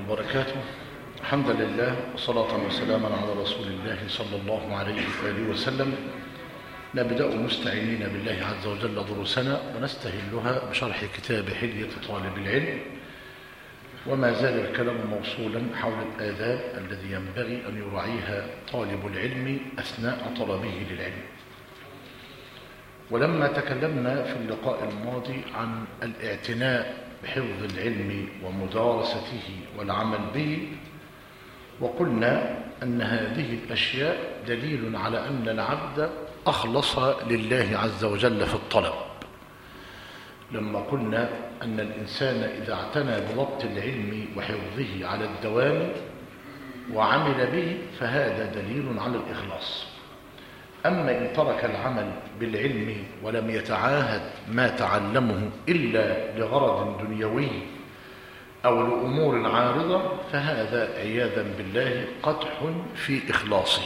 وبركاته. الحمد لله وصلاة وسلاما على رسول الله صلى الله عليه وآله وسلم. نبدأ مستعينين بالله عز وجل دروسنا ونستهلها بشرح كتاب حلية طالب العلم، وما زال الكلام موصولا حول الآداب الذي ينبغي أن يراعيها طالب العلم أثناء طلبه للعلم. ولما تكلمنا في اللقاء الماضي عن الاعتناء بحفظ العلم ومدارسته والعمل به، وقلنا أن هذه الأشياء دليل على أن العبد أخلص لله عز وجل في الطلب. لما قلنا أن الإنسان إذا اعتنى بضبط العلم وحفظه على الدوام وعمل به فهذا دليل على الإخلاص. أما إن ترك العمل بالعلم ولم يتعاهد ما تعلمه إلا لغرض دنيوي أو لأمور عارضة فهذا عياذا بالله قدح في إخلاصه.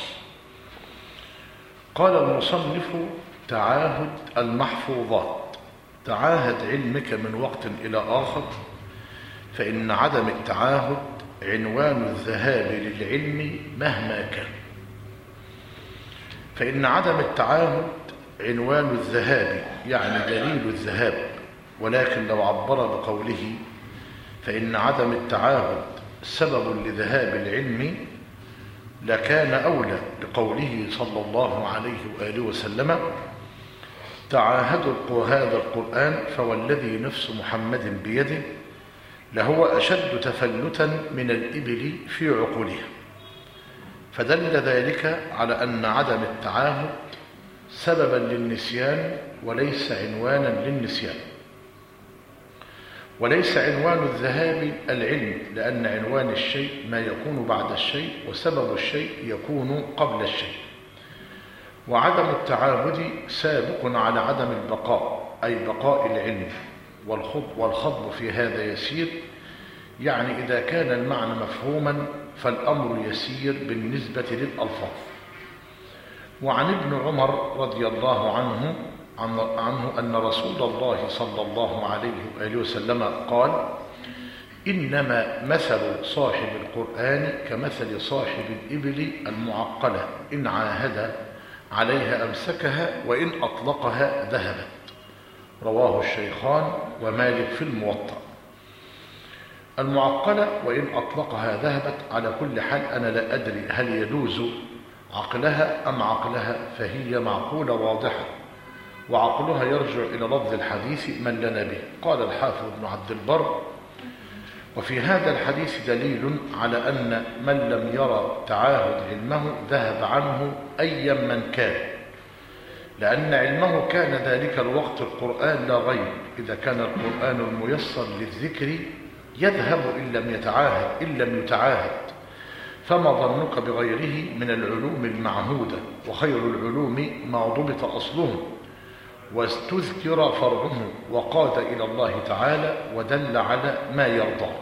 قال المصنف: تعاهد المحفوظات. تعاهد علمك من وقت إلى آخر، فإن عدم التعاهد عنوان الذهاب للعلم مهما كان. فإن عدم التعاهد عنوان الذهاب، يعني دليل الذهاب، ولكن لو عبر بقوله فإن عدم التعاهد سبب لذهاب العلم لكان أولى لقوله صلى الله عليه وآله وسلم: تعاهدوا هذا القرآن فوالذي نفس محمد بيده لهو أشد تفلتا من الإبل في عقولها. فدل ذلك على أن عدم التعاهد سببا للنسيان وليس عنوانا للنسيان، وليس عنوان الذهاب العلم، لأن عنوان الشيء ما يكون بعد الشيء، وسبب الشيء يكون قبل الشيء. وعدم التعاهد سابق على عدم البقاء، أي بقاء العلم، والخضب في هذا يسير، يعني إذا كان المعنى مفهوما فالأمر يسير بالنسبة للألفاظ. وعن ابن عمر رضي الله عنه أن رسول الله صلى الله عليه وآله وسلم قال: إنما مثل صاحب القرآن كمثل صاحب الإبل المعقلة، إن عاهد عليها أمسكها وإن أطلقها ذهبت. رواه الشيخان ومالك في الموطأ. المعقلة وإن أطلقها ذهبت، على كل حال أنا لا أدري هل يجوز عقلها أم عقلها، فهي معقولة واضحة، وعقلها يرجع إلى لفظ الحديث من لنا به. قال الحافظ ابن عبد البر: وفي هذا الحديث دليل على أن من لم يرى تعاهد علمه ذهب عنه أيا من كان، لأن علمه كان ذلك الوقت القرآن لا غير. إذا كان القرآن الميسر للذكر يذهب إن لم يتعاهد، فما ظنك بغيره من العلوم المعهودة؟ وخير العلوم ما ضبط أصله واستذكر فرعه وقاد إلى الله تعالى ودل على ما يرضى.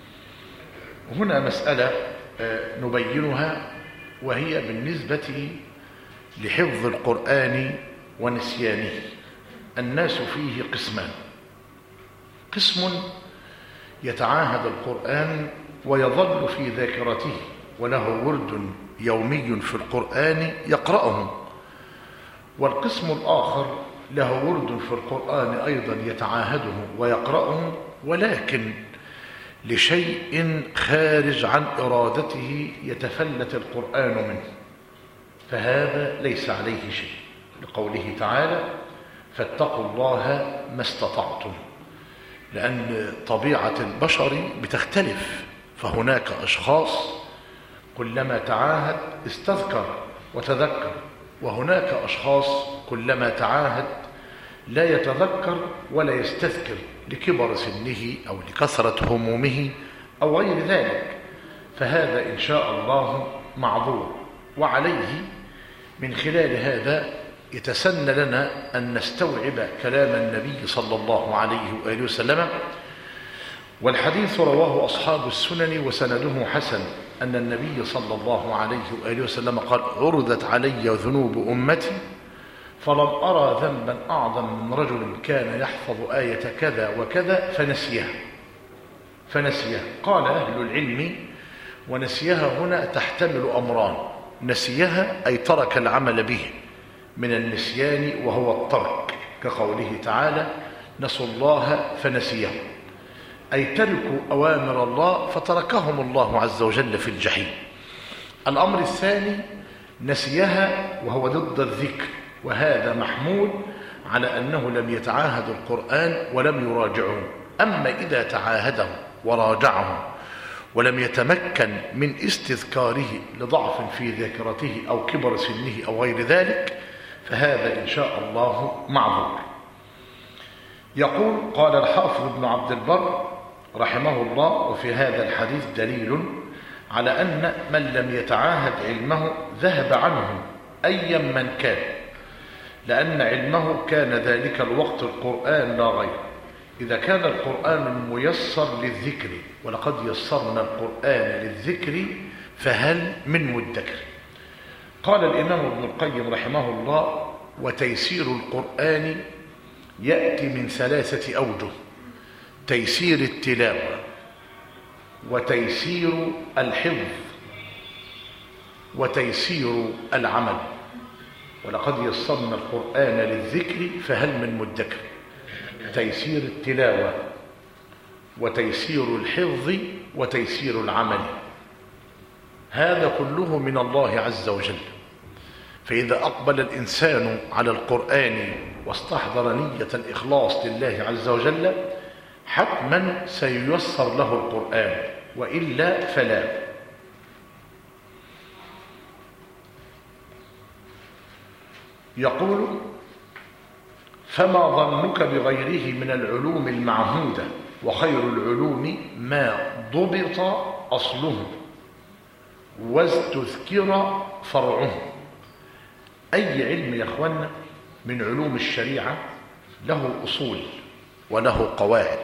هنا مسألة نبينها، وهي بالنسبة لحفظ القرآن ونسيانه. الناس فيه قسمان: قسم يتعاهد القرآن ويظل في ذاكرته وله ورد يومي في القرآن يقرأه، والقسم الآخر له ورد في القرآن أيضا يتعاهده ويقرأه، ولكن لشيء خارج عن إرادته يتفلت القرآن منه، فهذا ليس عليه شيء، لقوله تعالى: فاتقوا الله ما استطعتم. لأن طبيعة البشر بتختلف، فهناك أشخاص كلما تعاهد استذكر وتذكر، وهناك أشخاص كلما تعاهد لا يتذكر ولا يستذكر لكبر سنه أو لكثرة همومه أو غير ذلك، فهذا إن شاء الله معذور. وعليه من خلال هذا يتسنى لنا أن نستوعب كلام النبي صلى الله عليه وآله وسلم، والحديث رواه أصحاب السنن وسنده حسن، أن النبي صلى الله عليه وآله وسلم قال: عرضت علي ذنوب أمتي فلم أرى ذنبا أعظم من رجل كان يحفظ آية كذا وكذا فنسيها. فنسيها. قال أهل العلم: ونسيها هنا تحتمل أمران: نسيها أي ترك العمل به من النسيان وهو الترك، كقوله تعالى: نسوا الله فنسيهم، أي تركوا أوامر الله فتركهم الله عز وجل في الجحيم. الأمر الثاني: نسيها وهو ضد الذكر، وهذا محمول على أنه لم يتعاهد القرآن ولم يراجعه. أما إذا تعاهده وراجعه ولم يتمكن من استذكاره لضعف في ذاكرته أو كبر سنه أو غير ذلك، فهذا إن شاء الله معذور. يقول: قال الحافظ ابن عبد البر رحمه الله: وفي هذا الحديث دليل على أن من لم يتعاهد علمه ذهب عنه أيا من كان، لأن علمه كان ذلك الوقت القرآن لا غير. إذا كان القرآن ميسر للذكر، ولقد يسرنا القرآن للذكر فهل من مدكر. قال الإمام ابن القيم رحمه الله: وتيسير القرآن يأتي من 3 أوجه: تيسير التلاوة، وتيسير الحفظ، وتيسير العمل. ولقد يسرنا القرآن للذكر فهل من مدكر. تيسير التلاوة، وتيسير الحفظ، وتيسير العمل، هذا كله من الله عز وجل. فإذا أقبل الإنسان على القرآن واستحضر نية الإخلاص لله عز وجل، حتما سييسر له القرآن، وإلا فلا. يقول: فما ظنك بغيره من العلوم المعهودة، وخير العلوم ما ضبط أصله واستذكر فرعه. أي علم يا أخوانا من علوم الشريعة له أصول وله قواعد.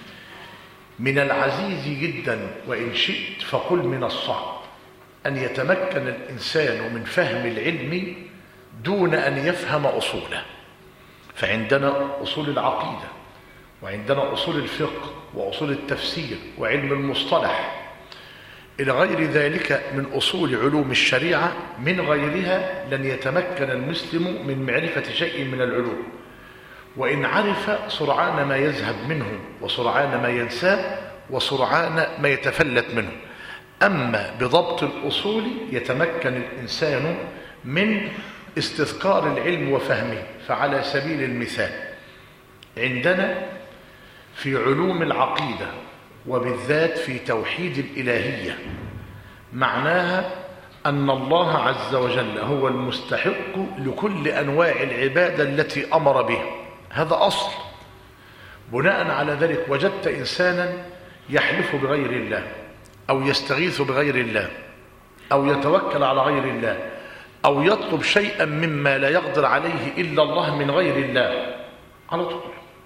من العزيز جدا وإن شئت فقل من الصعب أن يتمكن الإنسان من فهم العلم دون أن يفهم أصوله. فعندنا أصول العقيدة، وعندنا أصول الفقه، وأصول التفسير، وعلم المصطلح، إلى غير ذلك من أصول علوم الشريعة. من غيرها لن يتمكن المسلم من معرفة شيء من العلوم، وإن عرف سرعان ما يذهب منه، وسرعان ما ينساه، وسرعان ما يتفلت منه. أما بضبط الأصول يتمكن الإنسان من استذكار العلم وفهمه. فعلى سبيل المثال، عندنا في علوم العقيدة، وبالذات في توحيد الإلهية، معناها أن الله عز وجل هو المستحق لكل أنواع العبادة التي أمر بها. هذا أصل. بناء على ذلك وجدت إنسانا يحلف بغير الله، أو يستغيث بغير الله، أو يتوكل على غير الله، أو يطلب شيئا مما لا يقدر عليه إلا الله من غير الله، على طول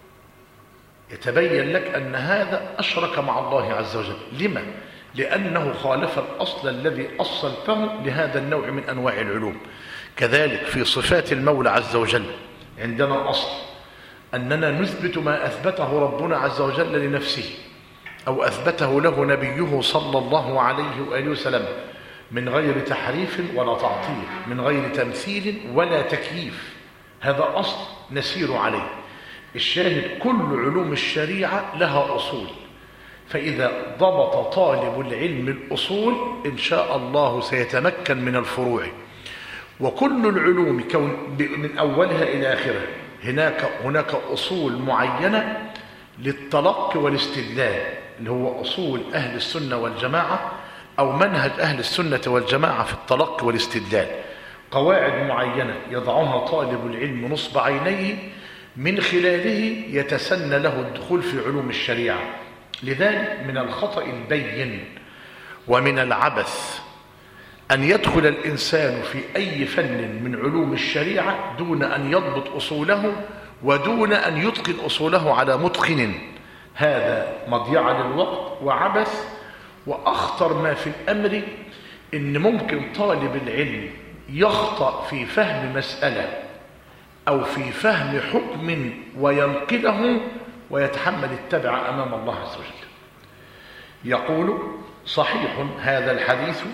يتبين لك أن هذا أشرك مع الله عز وجل. لما؟ لأنه خالف الأصل الذي أصلته لهذا النوع من أنواع العلوم. كذلك في صفات المولى عز وجل عندنا أصل أننا نثبت ما أثبته ربنا عز وجل لنفسه، أو أثبته له نبيه صلى الله عليه وآله وسلم، من غير تحريف ولا تعطيل، من غير تمثيل ولا تكييف. هذا أصل نسير عليه. الشاهد: كل علوم الشريعة لها أصول، فإذا ضبط طالب العلم الأصول إن شاء الله سيتمكن من الفروع. وكل العلوم من أولها إلى آخرها هناك أصول معينة للتلقي والاستدلال، اللي هو أصول أهل السنة والجماعة، أو منهج أهل السنة والجماعة في التلقي والاستدلال. قواعد معينة يضعها طالب العلم نصب عينيه، من خلاله يتسنى له الدخول في علوم الشريعة. لذلك من الخطأ البين ومن العبث أن يدخل الإنسان في أي فن من علوم الشريعة دون أن يضبط أصوله، ودون أن يتقن أصوله على متقن. هذا مضيعة للوقت وعبث. وأخطر ما في الأمر إن ممكن طالب العلم يخطأ في فهم مسألة أو في فهم حكم وينقله ويتحمل التبع أمام الله عز وجل. يقول: صحيح هذا الحديث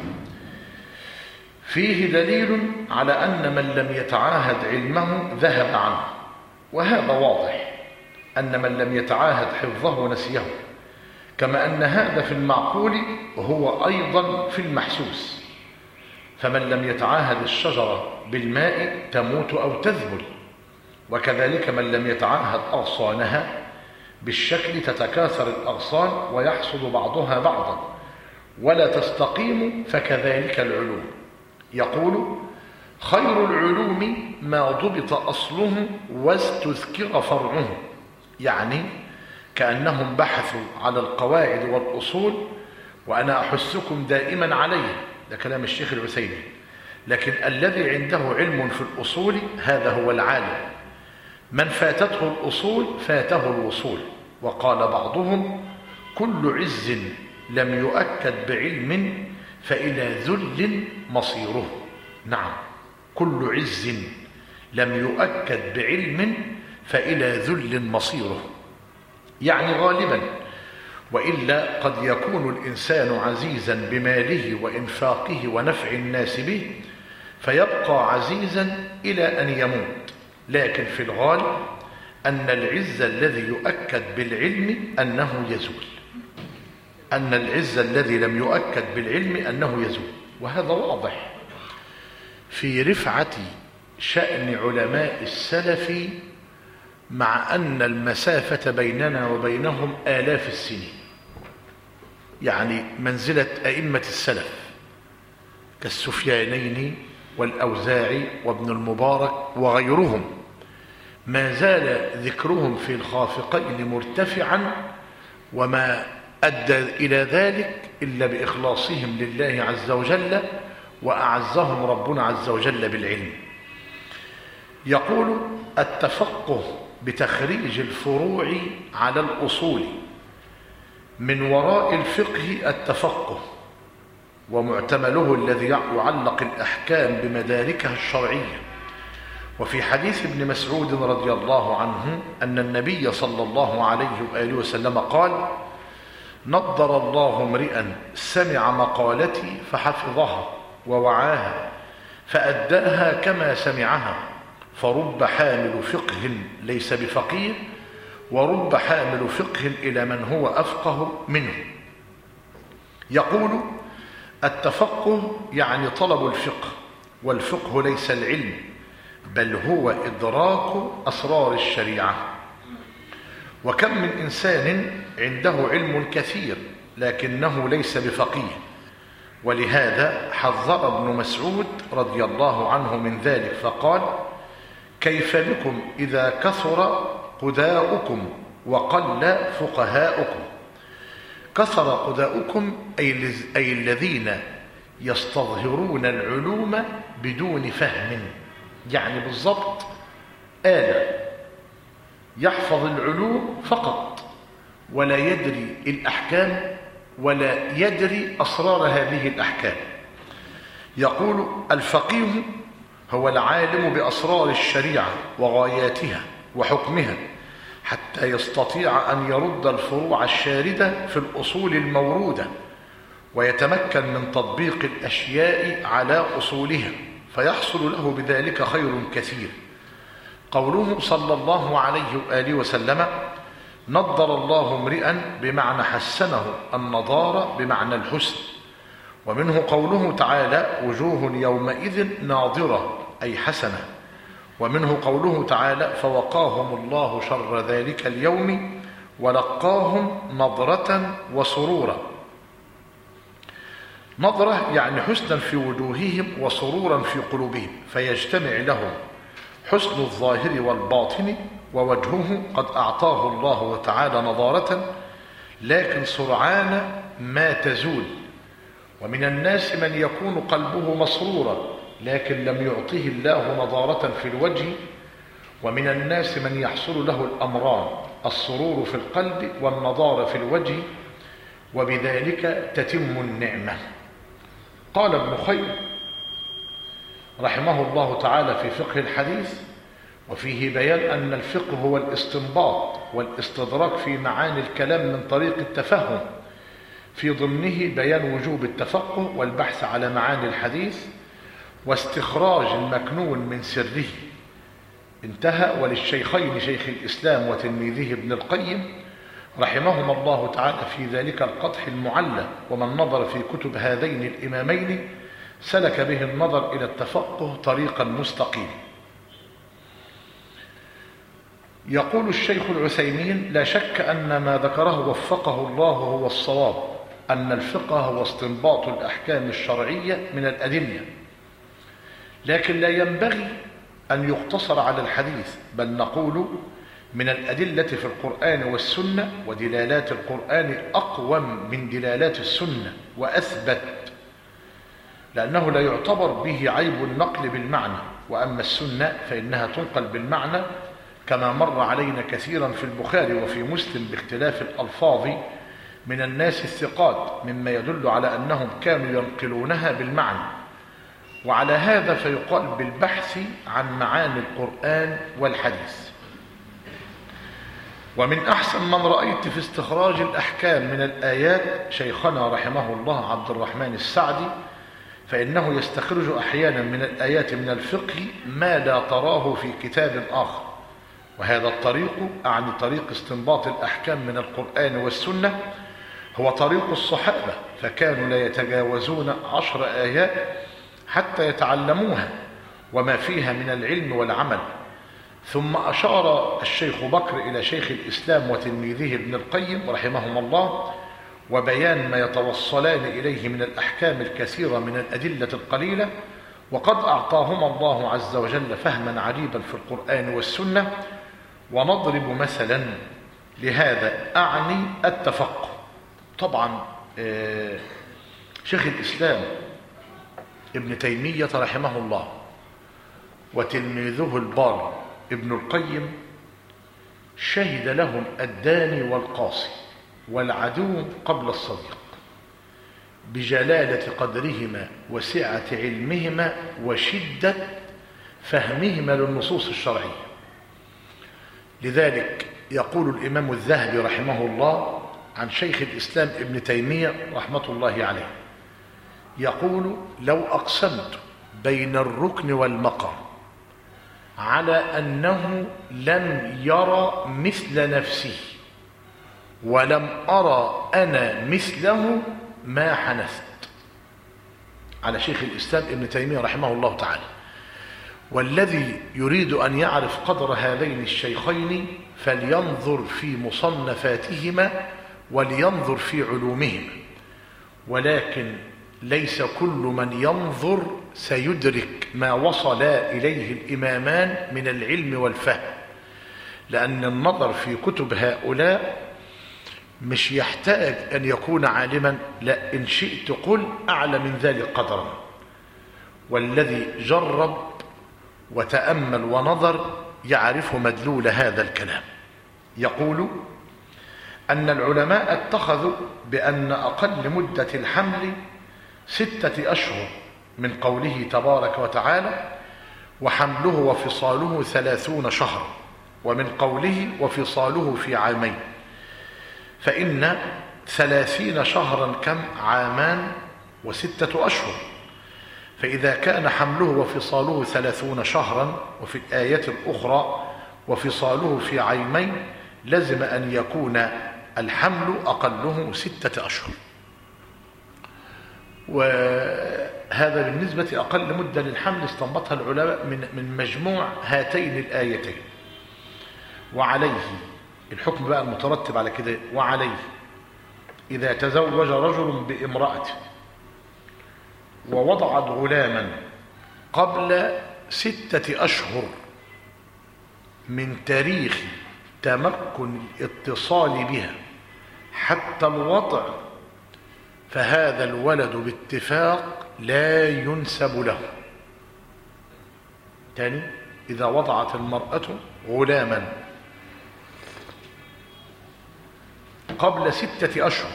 فيه دليل على أن من لم يتعاهد علمه ذهب عنه، وهذا واضح أن من لم يتعاهد حفظه نسيه، كما أن هذا في المعقول هو أيضا في المحسوس. فمن لم يتعاهد الشجرة بالماء تموت أو تذبل، وكذلك من لم يتعاهد أغصانها بالشكل تتكاثر الأغصان ويحصد بعضها بعضا ولا تستقيم، فكذلك العلوم. يقول: خير العلوم ما ضبط أصله واستذكر فرعه، يعني كأنهم بحثوا على القواعد والأصول، وأنا أحثكم دائما عليه، ده كلام الشيخ العثيمين، لكن الذي عنده علم في الأصول هذا هو العالم. من فاتته الأصول فاته الوصول. وقال بعضهم: كل عز لم يؤكد بعلم فإلى ذل مصيره. نعم، كل عز لم يؤكد بعلم فإلى ذل مصيره، يعني غالبا، وإلا قد يكون الإنسان عزيزا بماله وإنفاقه ونفع الناس به فيبقى عزيزا إلى أن يموت، لكن في الغالب أن العز الذي يؤكد بالعلم أنه يزول، أن العز الذي لم يؤكد بالعلم أنه يزول، وهذا واضح في رفعة شأن علماء السلف، مع أن المسافة بيننا وبينهم آلاف السنين. يعني منزلة أئمة السلف كالسفيانين والأوزاعي وابن المبارك وغيرهم ما زال ذكرهم في الخافقين مرتفعا، وما أدى إلى ذلك إلا بإخلاصهم لله عز وجل، وأعزهم ربنا عز وجل بالعلم. يقول: التفقه بتخريج الفروع على الأصول، من وراء الفقه التفقه، ومعتمله الذي يعلق الأحكام بمداركها الشرعية. وفي حديث ابن مسعود رضي الله عنه أن النبي صلى الله عليه وآله وسلم قال: نضر الله امرئا سمع مقالتي فحفظها ووعاها فأداها كما سمعها، فرب حامل فقه ليس بفقيه، ورب حامل فقه إلى من هو أفقه منه. يقول: التفقه يعني طلب الفقه، والفقه ليس العلم، بل هو إدراك أسرار الشريعة. وكم من إنسان عنده علم كثير لكنه ليس بفقيه، ولهذا حذر ابن مسعود رضي الله عنه من ذلك فقال: كيف بكم إذا كثر قداؤكم وقل فقهاؤكم؟ كثر قداؤكم أي الذين يستظهرون العلوم بدون فهم، يعني بالضبط آلة يحفظ العلوم فقط ولا يدري الأحكام ولا يدري أسرار هذه الأحكام. يقول: الفقيه هو العالم بأسرار الشريعة وغاياتها وحكمها، حتى يستطيع أن يرد الفروع الشاردة في الأصول الموروده، ويتمكن من تطبيق الأشياء على أصولها، فيحصل له بذلك خير كثير. قوله صلى الله عليه وآله وسلم: نضر الله امرئا بمعنى حسنه، النضارة بمعنى الحسن. ومنه قوله تعالى: وجوه يومئذ ناظرة أي حسنة. ومنه قوله تعالى: فوقاهم الله شر ذلك اليوم ولقاهم نضرة وسرورا. نضرة يعني حسنا في وجوههم وسرورا في قلوبهم، فيجتمع لهم حسن الظاهر والباطن، ووجهه قد أعطاه الله تعالى نضارة، لكن سرعان ما تزول. ومن الناس من يكون قلبه مسرورا لكن لم يعطه الله نضارة في الوجه. ومن الناس من يحصل له الأمران، السرور في القلب والنضارة في الوجه، وبذلك تتم النعمة. قال ابن خير رحمه الله تعالى في فقه الحديث: وفيه بيان أن الفقه هو الاستنباط والاستدراك في معاني الكلام من طريق التفهم، في ضمنه بيان وجوب التفقه والبحث على معاني الحديث واستخراج المكنون من سره. انتهى. وللشيخين شيخ الإسلام وتلميذه ابن القيم رحمهما الله تعالى في ذلك القدح المعلى، ومن نظر في كتب هذين الإمامين سلك به النظر إلى التفقه طريقا مستقيما. يقول الشيخ العثيمين: لا شك أن ما ذكره وفقه الله هو الصواب، أن الفقه هو استنباط الأحكام الشرعية من الأدلة، لكن لا ينبغي أن يقتصر على الحديث، بل نقول من الأدلة في القرآن والسنة، ودلالات القرآن أقوم من دلالات السنة وأثبت، لأنه لا يعتبر به عيب النقل بالمعنى. وأما السنة فإنها تنقل بالمعنى كما مر علينا كثيرا في البخاري وفي مسلم باختلاف الألفاظ من الناس الثقات، مما يدل على أنهم كانوا ينقلونها بالمعنى. وعلى هذا فيقال بالبحث عن معاني القرآن والحديث. ومن أحسن من رأيت في استخراج الأحكام من الآيات شيخنا رحمه الله عبد الرحمن السعدي، فإنه يستخرج أحيانا من الآيات من الفقه ما لا تراه في كتاب آخر. وهذا الطريق، أعني طريق استنباط الأحكام من القرآن والسنة، هو طريق الصحابة، فكانوا لا يتجاوزون 10 آيات حتى يتعلموها وما فيها من العلم والعمل. ثم أشار الشيخ بكر إلى شيخ الإسلام وتلميذه ابن القيم رحمهما الله، وبيان ما يتوصلان إليه من الأحكام الكثيرة من الأدلة القليلة، وقد أعطاهما الله عز وجل فهما عجيبا في القرآن والسنة. ونضرب مثلا لهذا، أعني التفقه. طبعا شيخ الإسلام ابن تيمية رحمه الله وتلميذه البار ابن القيم شهد لهم الداني والقاصي والعدو قبل الصديق بجلالة قدرهما وسعة علمهما وشدة فهمهما للنصوص الشرعية. لذلك يقول الإمام الذهبي رحمه الله عن شيخ الإسلام ابن تيمية رحمة الله عليه، يقول: لو أقسمت بين الركن والمقام على أنه لم يرى مثل نفسه ولم أرى أنا مثله ما حنثت. على شيخ الإسلام ابن تيمية رحمه الله تعالى. والذي يريد أن يعرف قدر هذين الشيخين فلينظر في مصنفاتهما ولينظر في علومهما، ولكن ليس كل من ينظر سيدرك ما وصل إليه الإمامان من العلم والفهم، لأن النظر في كتب هؤلاء مش يحتاج أن يكون عالما، لا، إن شئت قل أعلى من ذلك قدرا. والذي جرب وتأمل ونظر يعرف مدلول هذا الكلام. يقول أن العلماء اتخذوا بأن أقل مدة الحمل 6 أشهر، من قوله تبارك وتعالى: وحمله وفصاله 30 شهرا، ومن قوله وفصاله في عامين. فإن 30 شهرا كم؟ 2 و6 أشهر. فإذا كان حمله وفصاله 30 شهرا، وفي الآية الأخرى وفصاله في عامين، لزم أن يكون الحمل أقله 6 أشهر. وهذا بالنسبة أقل مدة للحمل استنبطها العلماء من مجموع هاتين الآيتين. وعليه الحكم بقى المترتب على كده: وعليه إذا تزوج رجل بامرأة ووضعت غلاما قبل 6 أشهر من تاريخ تمكن الاتصال بها حتى الوضع، فهذا الولد باتفاق لا ينسب له. تاني: إذا وضعت المرأة غلاما قبل 6 أشهر.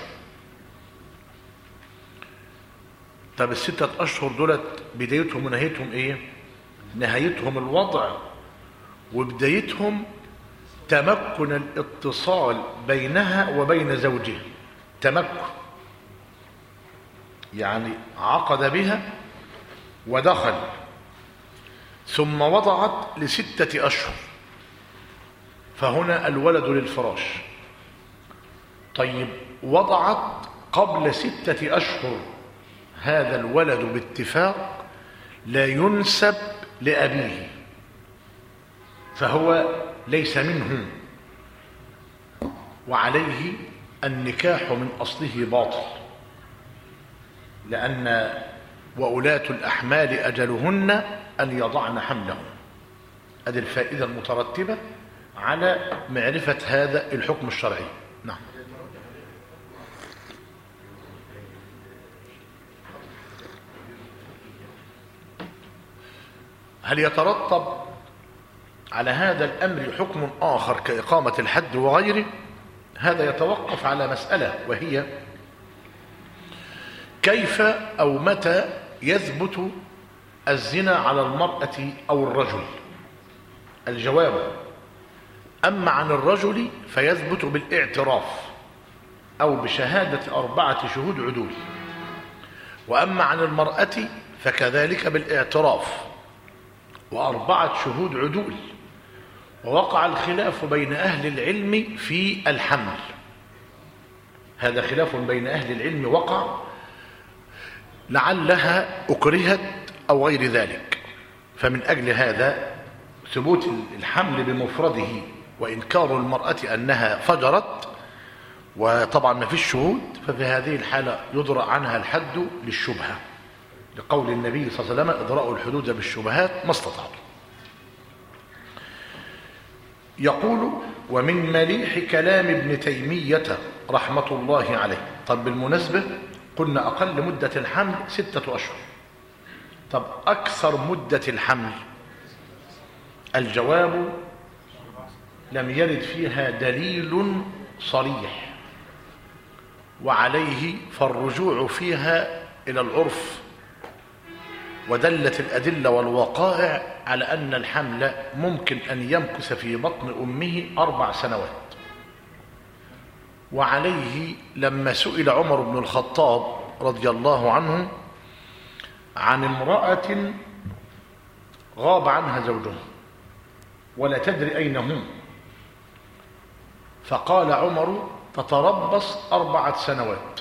طب ال6 أشهر دولت بدايتهم ونهايتهم ايه؟ نهايتهم الوضع، وبدايتهم تمكن الاتصال بينها وبين زوجها. تمكن يعني عقد بها ودخل، ثم وضعت ل6 أشهر، فهنا الولد للفراش. طيب وضعت قبل 6 أشهر، هذا الولد باتفاق لا ينسب لأبيه، فهو ليس منه، وعليه النكاح من أصله باطل، لأن وأولاة الأحمال أجلهن أن يضعن حملهم. هذه الفائدة المترتبة على معرفة هذا الحكم الشرعي. نعم. هل يترتب على هذا الأمر حكم آخر كإقامة الحد وغيره؟ هذا يتوقف على مسألة، وهي كيف أو متى يثبت الزنا على المرأة أو الرجل؟ الجواب: أما عن الرجل فيثبت بالاعتراف أو بشهادة 4 شهود عدول، وأما عن المرأة فكذلك بالاعتراف و4 شهود عدول. ووقع الخلاف بين أهل العلم في الحمل، هذا خلاف بين أهل العلم وقع، لعلها أكرهت أو غير ذلك. فمن أجل هذا ثبوت الحمل بمفرده وإنكار المرأة أنها فجرت، وطبعا ما فيش شهود، ففي هذه الحالة يدرأ عنها الحد للشبهة، لقول النبي صلى الله عليه وسلم: اضرأوا الحدود بالشبهات ما استطعتم. يقول: ومن مليح كلام ابن تيمية رحمة الله عليه. طب بالمناسبة قلنا أقل مدة الحمل 6 أشهر. طب أكثر مدة الحمل؟ الجواب: لم يرد فيها دليل صريح، وعليه فالرجوع فيها إلى العرف، ودلت الأدلة والوقائع على أن الحمل ممكن أن يمكث في بطن أمه 4 سنوات. وعليه لما سئل عمر بن الخطاب رضي الله عنه عن امرأة غاب عنها زوجها ولا تدري أين هم، فقال عمر: تتربص 4 سنوات،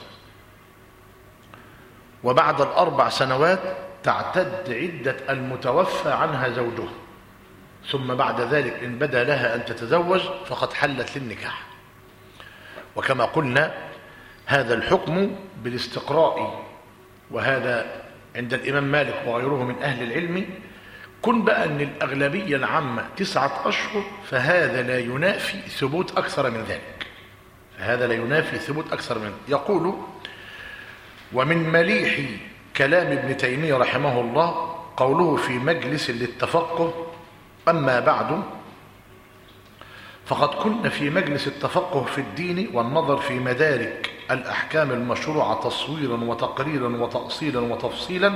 وبعد 4 سنوات تعتد عدة المتوفى عنها زوجها، ثم بعد ذلك إن بدا لها أن تتزوج فقد حلت للنكاح. وكما قلنا هذا الحكم بالاستقراء، وهذا عند الإمام مالك وغيره من أهل العلم. كن بقى أن الأغلبية العامة 9 أشهر، فهذا لا ينافي ثبوت أكثر من ذلك، فهذا لا ينافي ثبوت أكثر من ذلك. يقول: ومن مليح كلام ابن تيمية رحمه الله قوله في مجلس للتفقه: أما بعد فقد كنا في مجلس التفقه في الدين والنظر في مدارك الأحكام المشروعة تصويرا وتقريرا وتأصيلا وتفصيلا،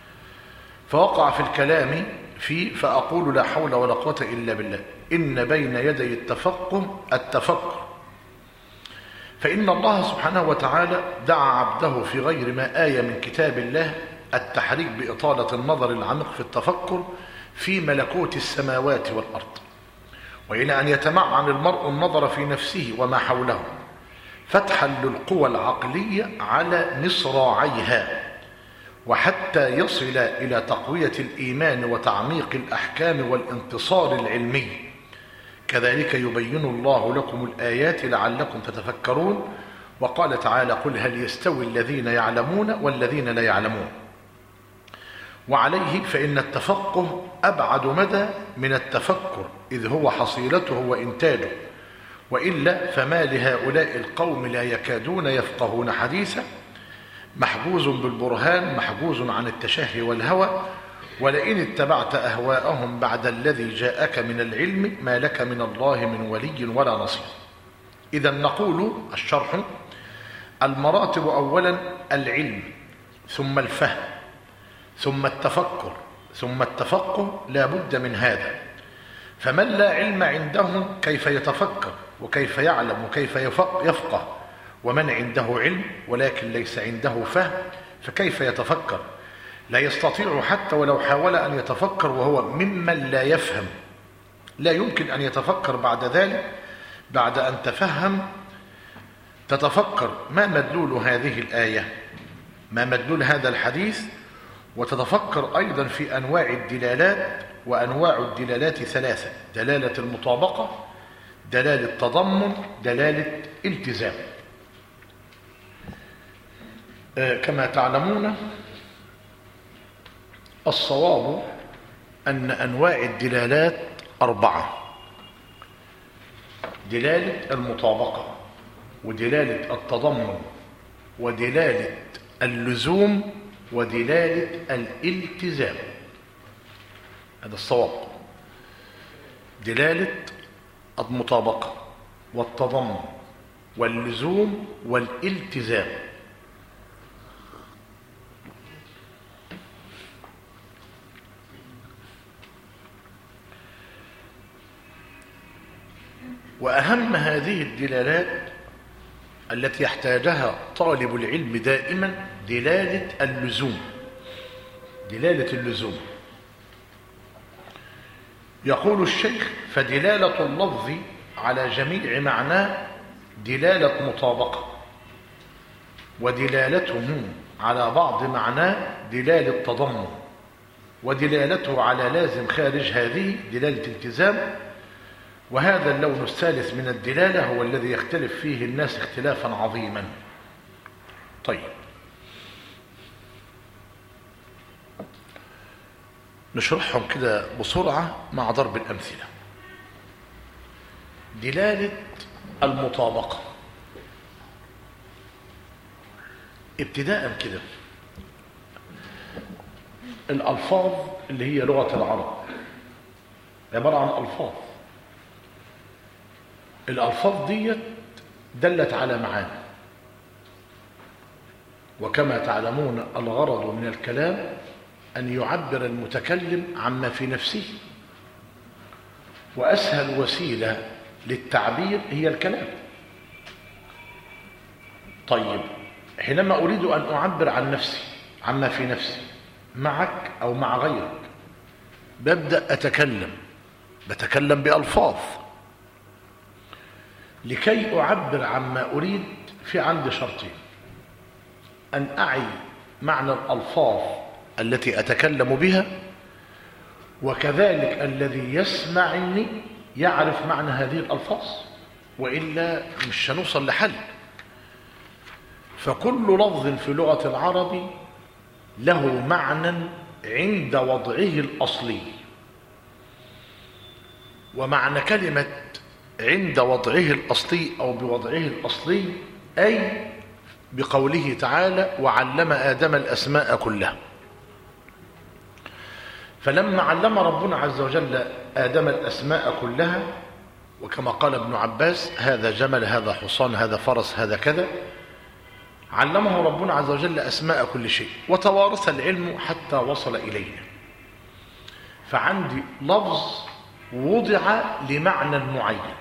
فوقع في الكلام فأقول لا حول ولا قوة إلا بالله، إن بين يدي التفقه التفكر، فإن الله سبحانه وتعالى دعا عبده في غير ما آية من كتاب الله التحريك بإطالة النظر العميق في التفكر في ملكوت السماوات والأرض، وإلى أن يتمعن المرء النظر في نفسه وما حوله، فتحا للقوى العقلية على مصراعيها، وحتى يصل إلى تقوية الإيمان وتعميق الأحكام والانتصار العلمي. كذلك يبين الله لكم الآيات لعلكم تتفكرون. وقال تعالى: قل هل يستوي الذين يعلمون والذين لا يعلمون. وعليه فإن التفقه أبعد مدى من التفكر، إذ هو حصيلته وإنتاجه، وإلا فما لهؤلاء القوم لا يكادون يفقهون حديثا، محجوز بالبرهان، محجوز عن التشهي والهوى، ولئن اتبعت أهواءهم بعد الذي جاءك من العلم ما لك من الله من ولي ولا نصير. إذا نقول الشرح: المراتب أولا العلم، ثم الفهم، ثم التفكر، ثم التفقه، لا بد من هذا. فمن لا علم عنده كيف يتفكر وكيف يعلم وكيف يفقه، ومن عنده علم ولكن ليس عنده فهم فكيف يتفكر؟ لا يستطيع حتى ولو حاول أن يتفكر وهو ممن لا يفهم. لا يمكن أن يتفكر بعد ذلك، بعد أن تتفكر ما مدلول هذه الآية، ما مدلول هذا الحديث، وتتفكر أيضا في أنواع الدلالات. وأنواع الدلالات ثلاثة: دلالة المطابقة، دلالة تضمن، دلالة التزام. كما تعلمون الصواب أن أنواع الدلالات 4: دلالة المطابقة، ودلالة التضمن، ودلالة اللزوم، ودلالة الالتزام. هذا الصواب: دلالة المطابقة والتضمن واللزوم والالتزام. وأهم هذه الدلالات التي يحتاجها طالب العلم دائما دلالة اللزوم. دلالة اللزوم. يقول الشيخ: فدلالة اللفظ على جميع معناه دلالة مطابقة، ودلالته على بعض معناه دلالة تضمن، ودلالته على لازم خارج هذه دلالة التزام. وهذا اللون الثالث من الدلالة هو الذي يختلف فيه الناس اختلافا عظيما. طيب، نشرحهم كده بسرعة مع ضرب الأمثلة. دلالة المطابقة ابتداء كده: الألفاظ اللي هي لغة العرب عبارة عن ألفاظ. الألفاظ دي دلت على معاني، وكما تعلمون الغرض من الكلام أن يعبر المتكلم عما في نفسه، وأسهل وسيلة للتعبير هي الكلام. طيب، حينما أريد أن أعبر عن نفسي عما في نفسي معك أو مع غيرك، ببدأ بتكلم بألفاظ. لكي أعبر عما أريد في عندي شرطين: أن أعي معنى الألفاظ التي أتكلم بها، وكذلك الذي يسمعني يعرف معنى هذه الألفاظ، وإلا مش هنوصل لحل. فكل لفظ في لغة العرب له معنى عند وضعه الأصلي. ومعنى كلمة عند وضعه الأصلي أو بوضعه الأصلي أي بقوله تعالى: وعلم آدم الأسماء كلها. فلما علم ربنا عز وجل آدم الأسماء كلها، وكما قال ابن عباس: هذا جمل، هذا حصان، هذا فرس، هذا كذا، علمه ربنا عز وجل أسماء كل شيء، وتوارث العلم حتى وصل إلينا. فعندي لفظ وضع لمعنى معين،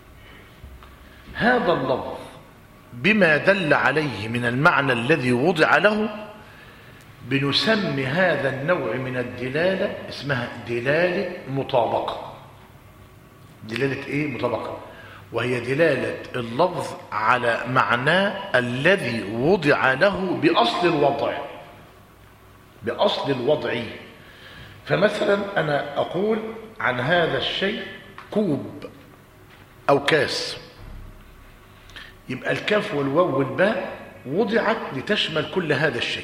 هذا اللفظ بما دل عليه من المعنى الذي وضع له بنسمي هذا النوع من الدلالة اسمها دلالة مطابقة. دلالة ايه؟ مطابقة. وهي دلالة اللفظ على معناه الذي وضع له بأصل الوضع، بأصل الوضع. فمثلا أنا أقول عن هذا الشيء كوب أو كاس، يبقى الكاف والواو والباء وضعت لتشمل كل هذا الشيء.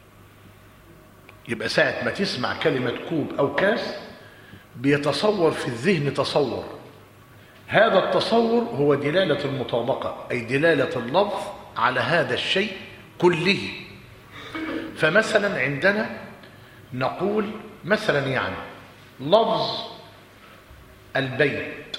يبقى ساعة ما تسمع كلمة كوب أو كاس بيتصور في الذهن تصور، هذا التصور هو دلالة المطابقة، أي دلالة اللفظ على هذا الشيء كله. فمثلا عندنا نقول مثلا يعني لفظ البيت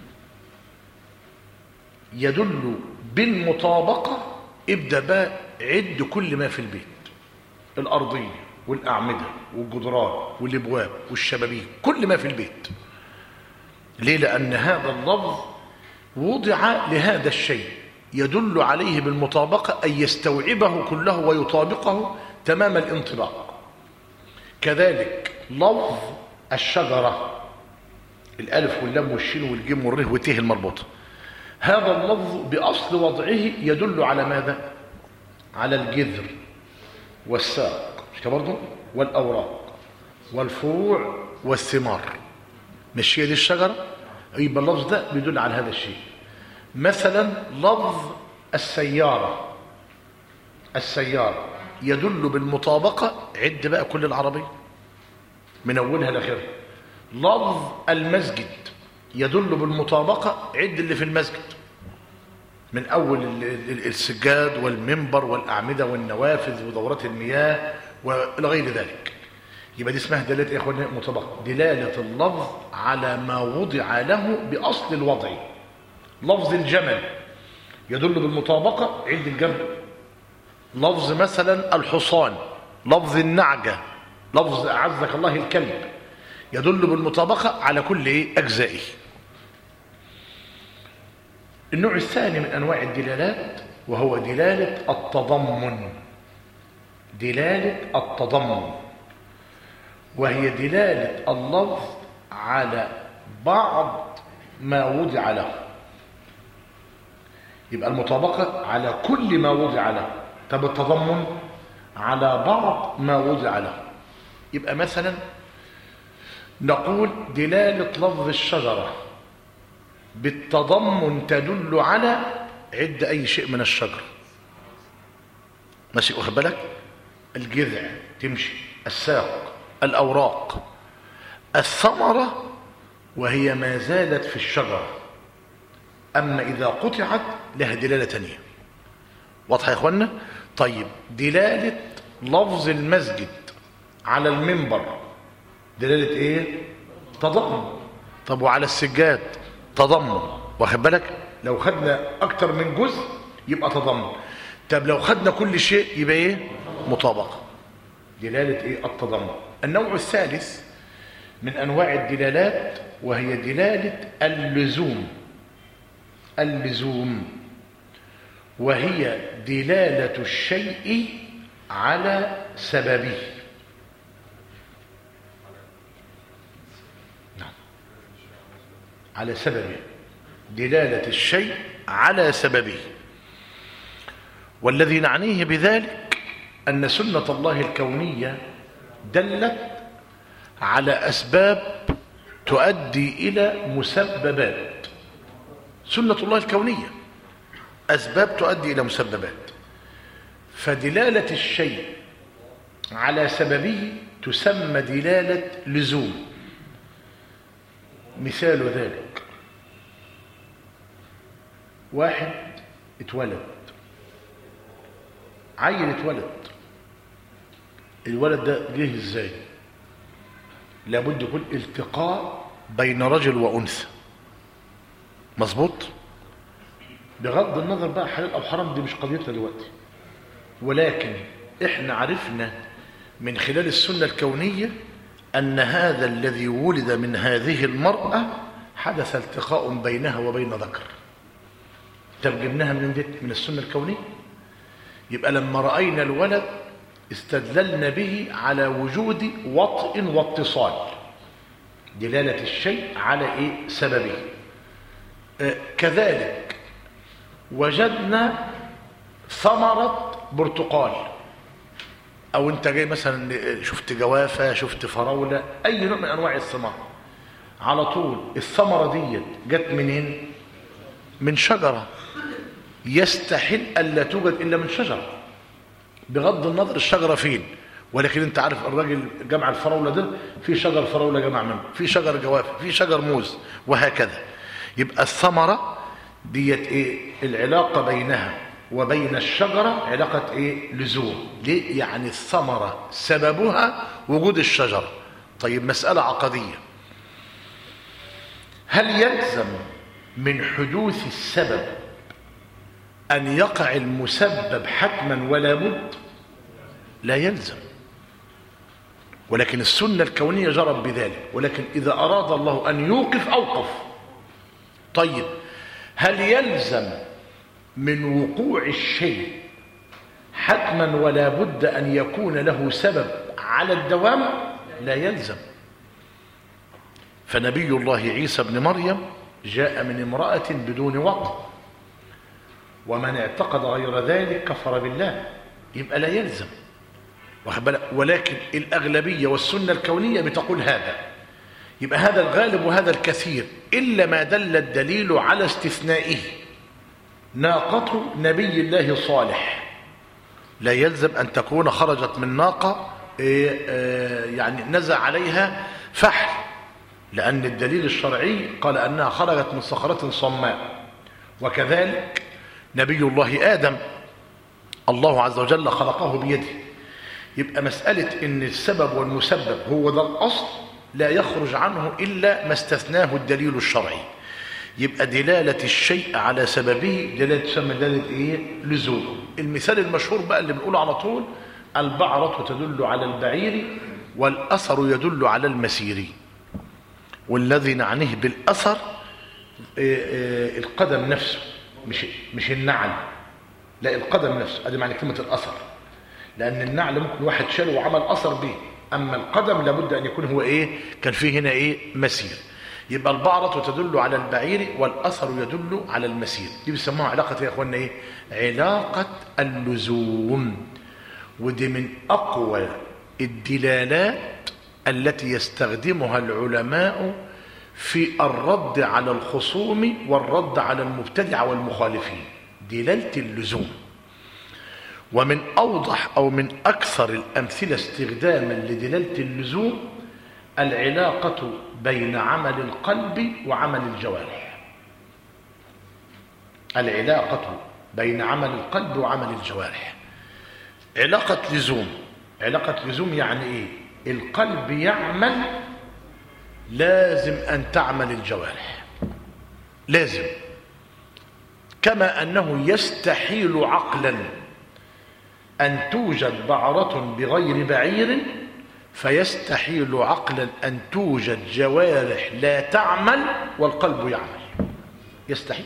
يدل بالمطابقة. ابدأ بقى عد كل ما في البيت: الأرضية والأعمدة والجدران والابواب والشبابيك، كل ما في البيت. ليه؟ لأن هذا اللفظ وضع لهذا الشيء يدل عليه بالمطابقة، أي يستوعبه كله ويطابقه تمام الانطباق. كذلك لفظ الشجرة، الألف واللام والشين والجيم والره وته المربوطة، هذا اللفظ بأصل وضعه يدل على ماذا؟ على الجذر والساق، مش كده برضه؟ والأوراق والفروع والثمار، مش هي دي الشجرة؟ يبقى اللفظ ده بيدل على هذا الشيء. مثلا لفظ السيارة، السيارة يدل بالمطابقة، عد بقى كل العربية من أولها لآخرها. لفظ المسجد يدل بالمطابقة، عد اللي في المسجد من أول السجاد والمنبر والأعمدة والنوافذ ودورات المياه وإلى غير ذلك. يبقى دي اسمها دلالة يا إخواني مطابقة، دلالة اللفظ على ما وضع له بأصل الوضع. لفظ الجمل يدل بالمطابقة، عد الجمل. لفظ مثلا الحصان، لفظ النعجة، لفظ أعزك الله الكلب، يدل بالمطابقة على كل أجزائه. النوع الثاني من أنواع الدلالات وهو دلالة التضمن، دلالة التضمن، وهي دلالة اللفظ على بعض ما وضع له. يبقى المطابقة على كل ما وضع له، طب التضمن على بعض ما وضع له. يبقى مثلا نقول دلالة لفظ الشجرة بالتضمن تدل على عد أي شيء من الشجرة، ماشي واخد بالك؟ الجذع تمشي، الساق، الأوراق، الثمرة وهي ما زالت في الشجرة، أما إذا قطعت لها دلالة تانية. واضحة يا إخوانا؟ طيب دلالة لفظ المسجد على المنبر دلالة إيه؟ تضمن. طب وعلى السجاد تضمن، واخد بالك؟ لو خدنا أكتر من جزء يبقى تضمن، طب لو خدنا كل شيء يبقى إيه؟ مطابقة، دلالة إيه؟ التضمن. النوع الثالث من أنواع الدلالات وهي دلالة اللزوم، اللزوم وهي دلالة الشيء على سببه. على سببه، دلالة الشيء على سببه. والذي نعنيه بذلك أن سنة الله الكونية دلت على أسباب تؤدي إلى مسببات. سنة الله الكونية أسباب تؤدي إلى مسببات، فدلالة الشيء على سببه تسمى دلالة لزوم. مثال ذلك واحد اتولد، عيل اتولد، الولد ده جه ازاي؟ لابد يكون التقاء بين رجل وأنثى، مظبوط؟ بغض النظر بقى حلال أو حرام، دي مش قضيتنا دلوقتي، ولكن احنا عرفنا من خلال السنة الكونية أن هذا الذي ولد من هذه المرأة حدث التقاء بينها وبين ذكر. طب جبناها من السنة الكونية. يبقى لما رأينا الولد استدللنا به على وجود وطء واتصال، دلالة الشيء على إيه؟ سببه. كذلك وجدنا ثمرة برتقال، أو أنت جاي مثلا شفت جوافة، شفت فراولة، أي نوع من أنواع الثمار، على طول الثمرة دي جت منين؟ من شجرة، يستحيل ألا توجد إلا من شجرة بغض النظر الشجرة فين. ولكن أنت عارف الراجل جمع الفراولة ده في شجر فراولة جمع منه، في شجر جوافة، في شجر موز، وهكذا. يبقى الثمرة ديت إيه؟ العلاقة بينها وبين الشجرة علاقة إيه؟ لزوم. ليه؟ يعني الثمرة سببها وجود الشجرة. طيب مسألة عقدية، هل يلزم من حدوث السبب أن يقع المسبب حتما ولا بد؟ لا يلزم، ولكن السنة الكونية جرت بذلك، ولكن إذا أراد الله أن يوقف أوقف. طيب هل يلزم من وقوع الشيء حتما ولا بد أن يكون له سبب على الدوام لا يلزم. فنبي الله عيسى بن مريم جاء من امرأة بدون وطء، ومن اعتقد غير ذلك كفر بالله، يبقى لا يلزم. ولكن الأغلبية والسنة الكونية بتقول هذا، يبقى هذا الغالب وهذا الكثير، إلا ما دل الدليل على استثنائه. ناقة نبي الله صالح لا يلزم أن تكون خرجت من ناقة يعني نزع عليها فحل، لأن الدليل الشرعي قال أنها خرجت من صخرة صماء. وكذلك نبي الله آدم الله عز وجل خلقه بيده. يبقى مسألة إن السبب والمسبب هو ده الأصل لا يخرج عنه إلا ما استثناه الدليل الشرعي. يبقى دلالة الشيء على سببه دلالة تسمى دلالة إيه؟ لزوم. المثال المشهور بقى اللي بنقوله على طول: البعرة تدل على البعير والأثر يدل على المسير. والذي نعنيه بالأثر القدم نفسه، مش النعل، لا القدم نفسه. هذه معنى كلمة الأثر، لأن النعل ممكن واحد شاله وعمل أثر به، أما القدم لابد أن يكون هو إيه؟ كان فيه هنا إيه؟ مسير. يبقى البعرة تدل على البعير والأثر يدل على المسير. دي بيسموها علاقة يا إخواننا إيه؟ علاقة اللزوم. ودي من أقوى الدلالات التي يستخدمها العلماء في الرد على الخصوم والرد على المبتدع والمخالفين، دلالة اللزوم. ومن أوضح أو من أكثر الأمثلة استخداما لدلالة اللزوم العلاقة بين عمل القلب وعمل الجوارح. العلاقة بين عمل القلب وعمل الجوارح علاقة لزوم. علاقة لزوم يعني إيه؟ القلب يعمل، لازم أن تعمل الجوارح، لازم. كما أنه يستحيل عقلا أن توجد بعرة بغير بعير، فيستحيل عقلا أن توجد جوارح لا تعمل والقلب يعمل. يستحيل.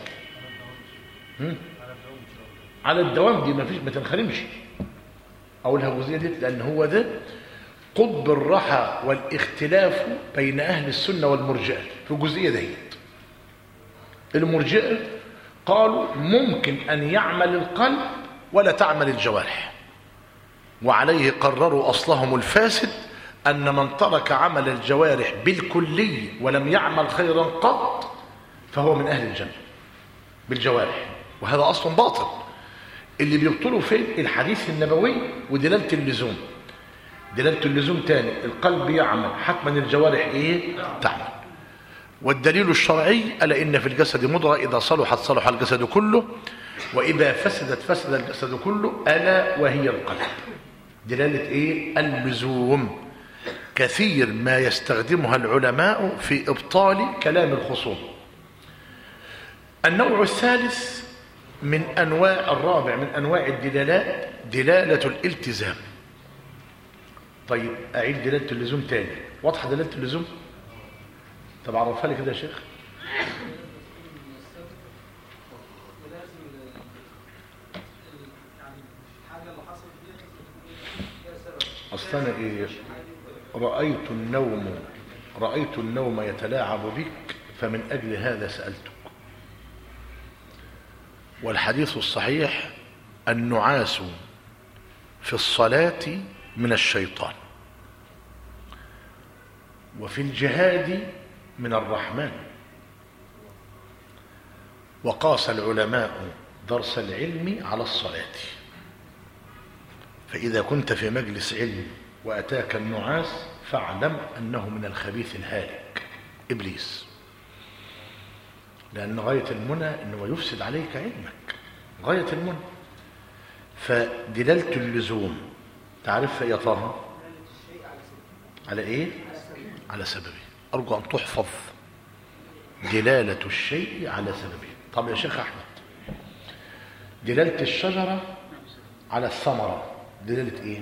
على الدوام دي ما تنخرمش. أقولها الجزئية دي لأن هو ده قطب الرحى والاختلاف بين أهل السنة والمرجئة في الجزئية ديت. المرجئة قالوا ممكن أن يعمل القلب ولا تعمل الجوارح، وعليه قرروا أصلهم الفاسد أن من ترك عمل الجوارح بالكلي ولم يعمل خيرا قط فهو من أهل الجنة بالجوارح، وهذا أصل باطل. اللي بيبطلوا في الحديث النبوي ودلالة اللزوم. دلالة اللزوم تاني، القلب يعمل حتما الجوارح ايه؟ تعمل. والدليل الشرعي: ألا إن في الجسد مضغة إذا صلحت صلح الجسد كله وإذا فسدت فسد الجسد كله ألا وهي القلب. دلالة ايه؟ اللزوم. كثير ما يستخدمها العلماء في إبطال كلام الخصوم. النوع الثالث من أنواع الرابع من أنواع الدلالات دلالة الالتزام. طيب أعيد دلالة اللزوم تاني. واضحة دلالة اللزوم؟ طب عرفها لي كده يا شيخ. أصلا إيه؟ رأيت النوم يتلاعب بك فمن أجل هذا سألتك. والحديث الصحيح: النعاس في الصلاة من الشيطان، وفي الجهاد من الرحمن. وقاس العلماء درس العلم على الصلاة، فإذا كنت في مجلس علم وأتاك النعاس فاعلم أنه من الخبيث الهالك إبليس، لأن غاية المنى أنه يفسد عليك علمك، غاية المنى. فدلالة اللزوم تعرفها يا طه على إيه؟ على سببه. أرجو أن تحفظ دلالة الشيء على سببه. طب يا شيخ أحمد، دلالة الشجرة على الثمرة دلالة إيه؟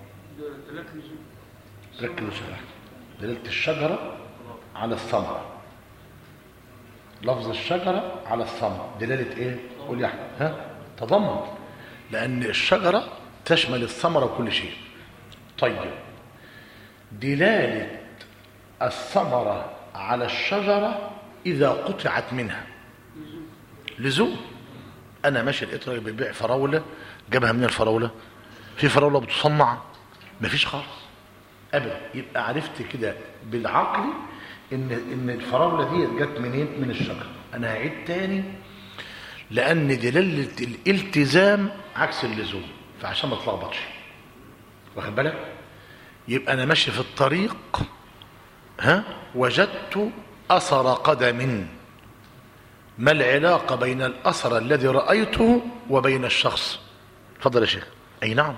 ركزوا شيخ أحمد. دلالة الشجرة على الثمرة، لفظ الشجرة على الثمرة دلالة إيه؟ قول يا أحمد. تضمن، لأن الشجرة تشمل الثمرة وكل شيء. طيب دلالة الثمرة على الشجرة إذا قطعت منها لزوم. أنا ماشي لقيت راجل بيبيع فراولة، جابها من الفراولة؟ في فراولة بتصنع؟ مفيش خالص أبدا. يبقى عرفت كده بالعقل إن الفراولة دي جت منين؟ من الشجرة. أنا هعيد تاني لأن دلالة الالتزام عكس اللزوم، فعشان ما تلخبطش واخد بالك. يبقى أنا ماشي في الطريق وجدت أثر قدم، ما العلاقة بين الأثر الذي رأيته وبين الشخص؟ اتفضل يا شيخ. أي نعم.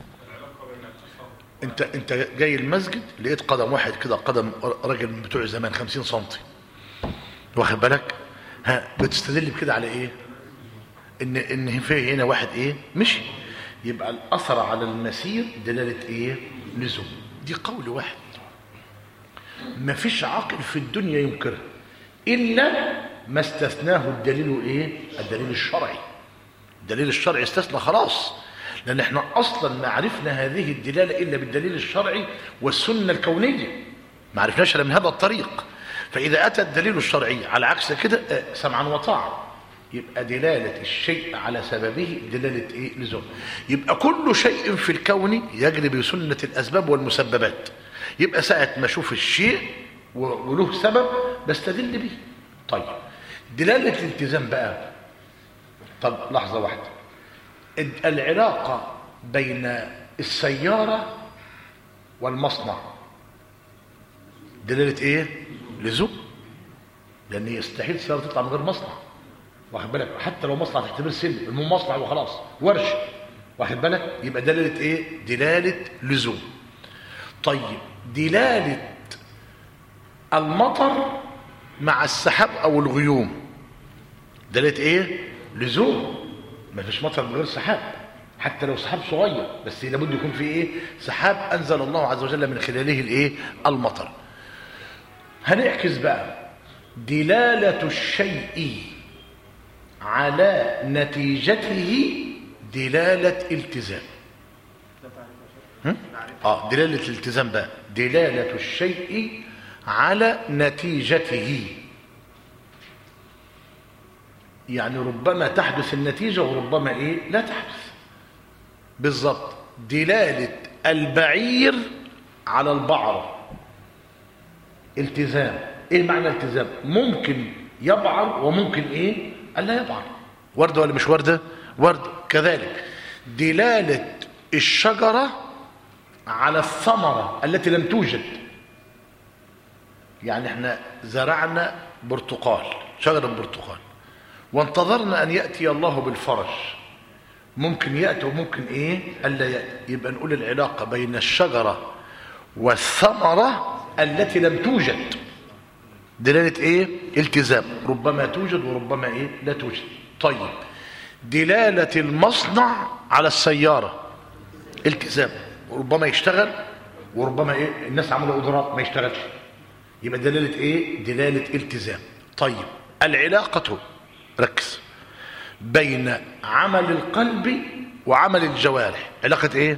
انت جاي المسجد لقيت قدم واحد كده، قدم راجل من بتوع زمان 50 سنتي واخد بالك. بتستدل بكده على ايه؟ ان في هنا واحد ايه مشي. يبقى الاثر على المسير دلاله ايه؟ لزوم. دي قول واحد ما فيش عاقل في الدنيا ينكرها الا ما استثناه الدليل ايه؟ الدليل الشرعي. الدليل الشرعي استثنى خلاص، لأن احنا أصلا ما عرفنا هذه الدلالة إلا بالدليل الشرعي والسنة الكونية، ما عرفناش إلا من هذا الطريق. فإذا أتى الدليل الشرعي على عكس كده سمعا وطاعة. يبقى دلالة الشيء على سببه دلالة إيه؟ لزوم. يبقى كل شيء في الكون يجري بسنة الأسباب والمسببات. يبقى ساعة ما أشوف الشيء وله سبب بستدل به. طيب دلالة الالتزام بقى. طب لحظة واحدة، العلاقة بين السيارة والمصنع دلالة ايه؟ لزوم. لان يستحيل سيارة تطلع من غير مصنع واخد بالك. حتى لو مصنع تعتبر سلم، المهم مصنع وخلاص، ورشة واخد بالك. يبقى دلالة ايه؟ دلالة لزوم. طيب دلالة المطر مع السحاب او الغيوم دلالة ايه؟ لزوم. ما فيش مطر من غير سحاب، حتى لو سحاب صغير، بس لابد يكون في ايه؟ سحاب انزل الله عز وجل من خلاله الايه؟ المطر. هنعكس بقى دلالة الشيء على نتيجته دلالة التزام. دلالة الالتزام بقى دلالة الشيء على نتيجته. يعني ربما تحدث النتيجة وربما ايه؟ لا تحدث. بالضبط. دلالة البعير على البعرة التزام. ايه معنى التزام؟ ممكن يبعر وممكن ايه؟ الا يبعر. وردة ولا مش وردة؟ وردة. كذلك دلالة الشجرة على الثمرة التي لم توجد. يعني احنا زرعنا برتقال، شجرة برتقال، وانتظرنا أن يأتي الله بالفرج. ممكن يأتي وممكن إيه؟ ألا يأتي. يبقى نقول العلاقة بين الشجرة والثمرة التي لم توجد دلالة إيه؟ التزام. ربما توجد وربما إيه؟ لا توجد. طيب دلالة المصنع على السيارة التزام. ربما يشتغل وربما إيه؟ الناس عملوا قدرات ما يشتغلش. يبقى دلالة إيه؟ دلالة التزام. طيب العلاقة، ركز، بين عمل القلب وعمل الجوارح علاقة ايه؟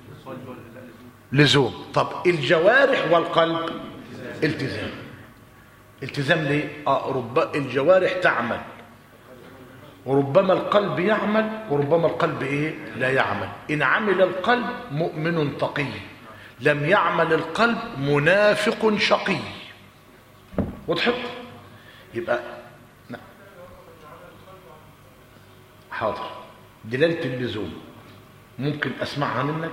لزوم. طب الجوارح والقلب التزام. التزام ليه؟ الجوارح تعمل وربما القلب يعمل وربما القلب ايه؟ لا يعمل. ان عمل القلب مؤمن تقي، لم يعمل القلب منافق شقي. وضحت؟ يبقى حاضر. دلالة اللزوم ممكن أسمعها منك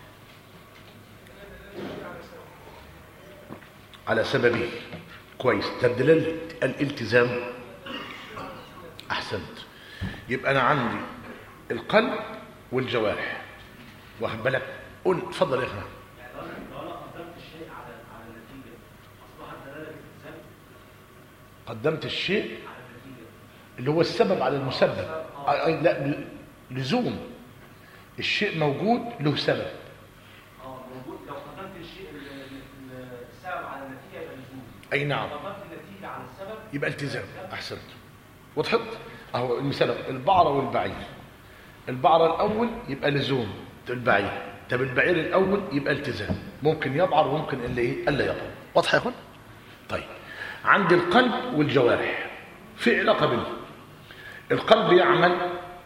على سببه. كويس. طب دلالة الالتزام أحسنت. يبقى أنا عندي القلب والجوارح واخد بالك. قول اتفضل يا أخي. لو أنا قدمت الشيء على النتيجة أصبحت دلالة الالتزام. قدمت الشيء اللي هو السبب على المسبب. لا، لزوم. الشيء موجود له سبب. موجود. لو قدمت الشيء السبب على النتيجه يبقى لزوم. اي نعم. لو قدمت النتيجه على السبب يبقى التزام. احسنت. وضحت؟ اهو المثال البعرة والبعير. البعرة الاول يبقى لزوم، البعير. طب البعير الاول يبقى التزام، ممكن يبعر وممكن الا يبعر. واضح يا اخوان؟ طيب عند القلب والجوارح في علاقه بينهم. القلب يعمل،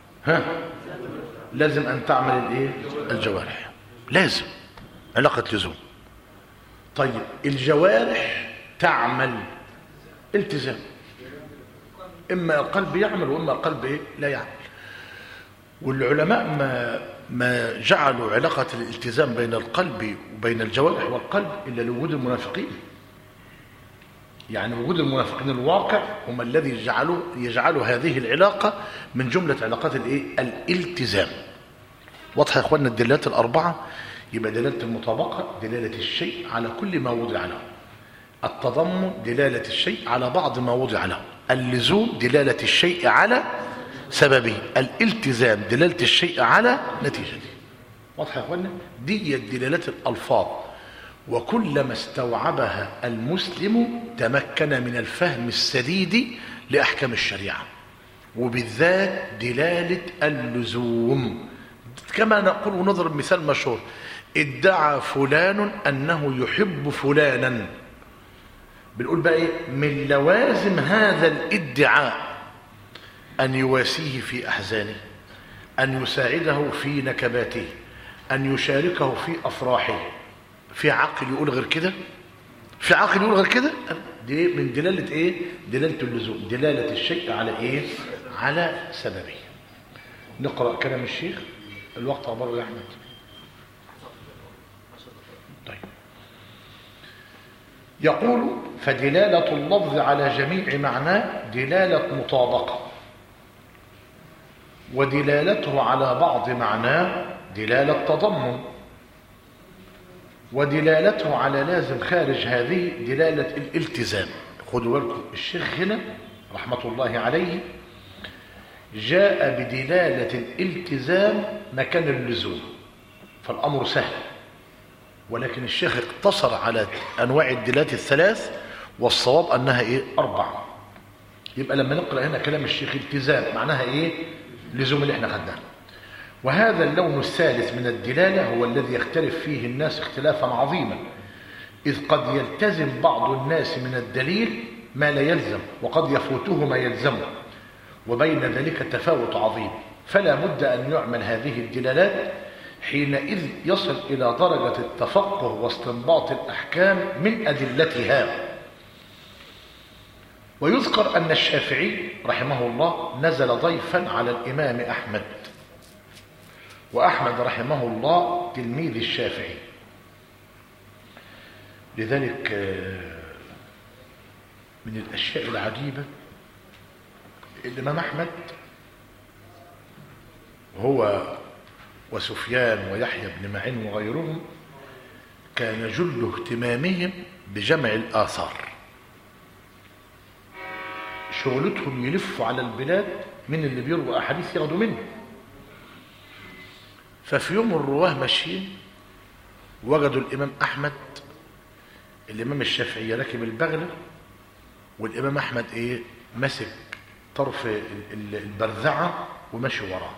لازم ان تعمل الجوارح، لازم علاقه لزوم. طيب الجوارح تعمل التزام، اما القلب يعمل واما القلب لا يعمل. والعلماء ما جعلوا علاقه الالتزام بين القلب وبين الجوارح والقلب الا لوجود المنافقين. يعني وجود المنافقين الواقع هم الذي يجعلوا هذه العلاقه من جمله علاقات الالتزام. واضح يا اخواننا الدلالات الاربعه؟ يبقى دلاله المطابقه دلاله الشيء على كل ما وضع له، التضمن دلاله الشيء على بعض ما وضع له، اللزوم دلاله الشيء على سببه، الالتزام دلاله الشيء على نتيجته. واضح يا اخواننا؟ دي دلالات الالفاظ، وكلما استوعبها المسلم تمكن من الفهم السديد لاحكام الشريعه، وبالذات دلاله اللزوم. كما نقول ونضرب مثال مشهور: ادعى فلان انه يحب فلانا. بنقول بقى من لوازم هذا الادعاء ان يواسيه في احزانه، ان يساعده في نكباته، ان يشاركه في افراحه. في عقل يقول غير كده؟ في عقل يقول غير كده؟ دي من دلاله دلاله اللزوم، دلاله الشيء على على سببه. نقرا كلام الشيخ. الوقت عباره يا احمد. طيب يقول: فدلاله اللفظ على جميع معناه دلاله مطابقه، ودلالته على بعض معناه دلاله تضمن، ودلالته على لازم خارج هذه دلاله الالتزام. خدوا بالكم الشيخ هنا رحمه الله عليه جاء بدلاله الالتزام مكان اللزوم، فالامر سهل، ولكن الشيخ اقتصر على انواع الدلالات الثلاث، والصواب انها 4. يبقى لما نقرا هنا كلام الشيخ التزام معناها لزوم اللي احنا خدناه. وهذا اللون الثالث من الدلاله هو الذي يختلف فيه الناس اختلافا عظيما، اذ قد يلتزم بعض الناس من الدليل ما لا يلزم، وقد يفوته ما يلزمه، وبين ذلك تفاوت عظيم. فلا بد ان يعمل هذه الدلالات حينئذ يصل الى درجه التفقه واستنباط الاحكام من ادلتها. ويذكر ان الشافعي رحمه الله نزل ضيفا على الامام احمد، واحمد رحمه الله تلميذ الشافعي. لذلك من الاشياء العجيبه الامام احمد هو وسفيان ويحيى بن معين وغيرهم كان جل اهتمامهم بجمع الاثار. شغلتهم يلفوا على البلاد من اللي بيروى احاديث ياخدوا منه. ففي يوم الرواه ماشيين وجدوا الامام احمد، الامام الشافعي راكب البغله، والامام احمد مسك طرف البرزعه وماشي وراه.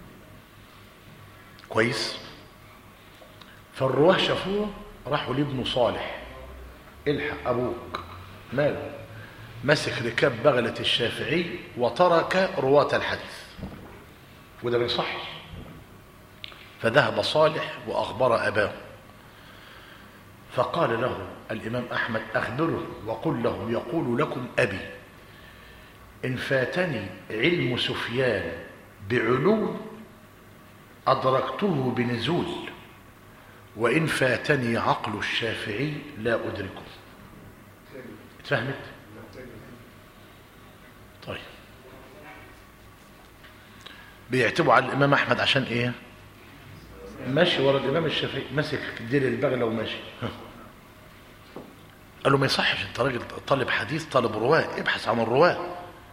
كويس. فالرواه شافوه راحوا لابنه صالح: الحق ابوك ماله؟ مسك ركاب بغله الشافعي وترك رواه الحديث، وده ما يصحش. فذهب صالح واخبر اباه، فقال له الامام احمد: اخبره وقل له يقول لكم ابي: ان فاتني علم سفيان بعلو ادركته بنزول، وان فاتني عقل الشافعي لا ادركه. اتفهمت؟ طيب بيعتبوا على الامام احمد عشان ماشي ورا الامام الشافعي، ماسك ديل البغله وماشي. قال له: ما يصحش، انت راجل طالب حديث، طالب رواه، ابحث عن الرواه.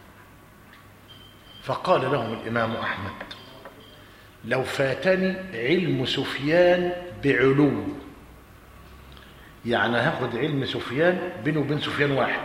فقال لهم الامام احمد: لو فاتني علم سفيان بعلو، يعني هاخد علم سفيان بينه وبين سفيان واحد،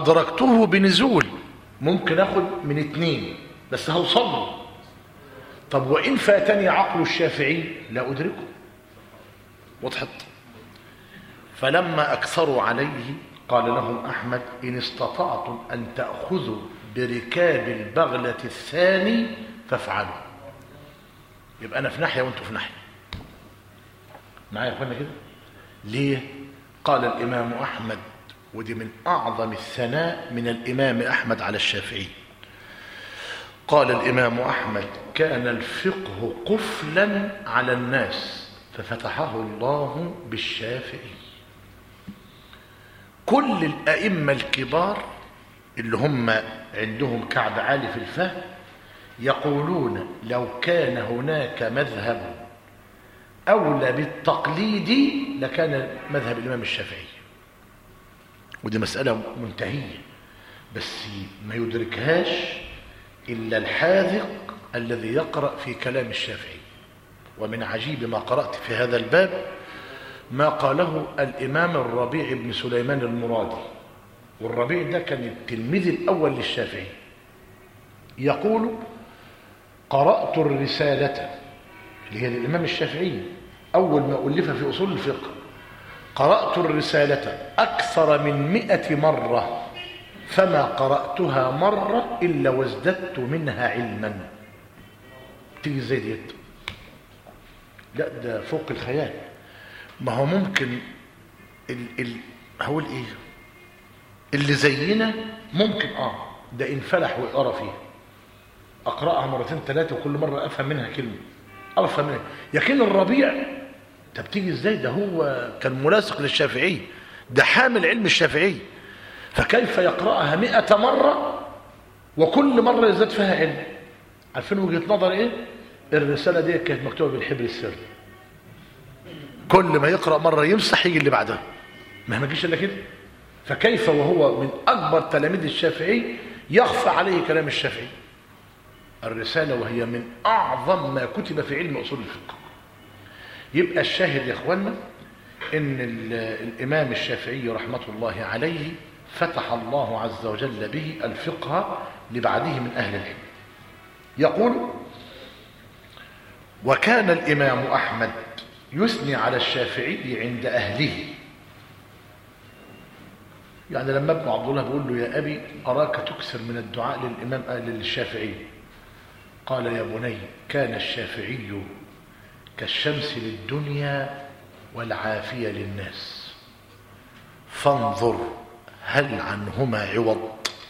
ادركته بنزول، ممكن اخد من 2 بس هوصل له. طب وإن فاتني عقل الشافعي لا أدركه. وضحت؟ فلما أكثروا عليه قال لهم أحمد: إن استطعتم أن تأخذوا بركاب البغلة الثاني فافعلوا. يبقى أنا في ناحية وأنتوا في ناحية. معايا يا أخوانا كده؟ ليه؟ قال الإمام أحمد، ودي من أعظم الثناء من الإمام أحمد على الشافعي، قال الإمام أحمد: كان الفقه قفلا على الناس ففتحه الله بالشافعي. كل الأئمة الكبار اللي هم عندهم كعب عالي في الفهم يقولون لو كان هناك مذهب أولى بالتقليد لكان مذهب الإمام الشافعي. ودي مسألة منتهية بس ما يدركهاش إلا الحاذق الذي يقرأ في كلام الشافعي. ومن عجيب ما قرأت في هذا الباب ما قاله الإمام الربيع بن سليمان المرادي، والربيع ده كان التلميذ الأول للشافعي. يقول: قرأت الرسالة اللي هي للإمام الشافعي أول ما ألف في أصول الفقه، قرأت الرسالة أكثر من 100 مرة فما قرأتها مرة إلا وازددت منها علما. تيجي زي ديت؟ لا ده فوق الخيال. ما هو ممكن هقول ايه اللي زينا ممكن ده انفلح ويقرا فيها، اقراها مرتين ثلاثه وكل مره افهم منها كلمه، افهم منها. لكن الربيع طب تيجي ازاي؟ ده هو كان ملاصق للشافعي، ده حامل علم الشافعي، فكيف يقراها 100 مره وكل مره يزداد فيها علم؟ عارفين وجهه نظر ايه؟ الرساله دي كانت مكتوبه بالحبر السري، كل ما يقرأ مرة يمسح يجي اللي بعدها، ما جيش الا كده. فكيف وهو من أكبر تلاميذ الشافعي يخفى عليه كلام الشافعي؟ الرسالة وهي من أعظم ما كتب في علم أصول الفقه. يبقى الشاهد يا إخوانا إن الإمام الشافعي رحمة الله عليه فتح الله عز وجل به الفقه لبعده من أهل العلم. يقول: وكان الإمام أحمد يثني على الشافعي عند أهله. يعني لما ابن عبد الله بيقول له: يا أبي أراك تكثر من الدعاء للإمام للشافعي، قال: يا بني كان الشافعي كالشمس للدنيا والعافية للناس، فانظر هل عنهما عوض؟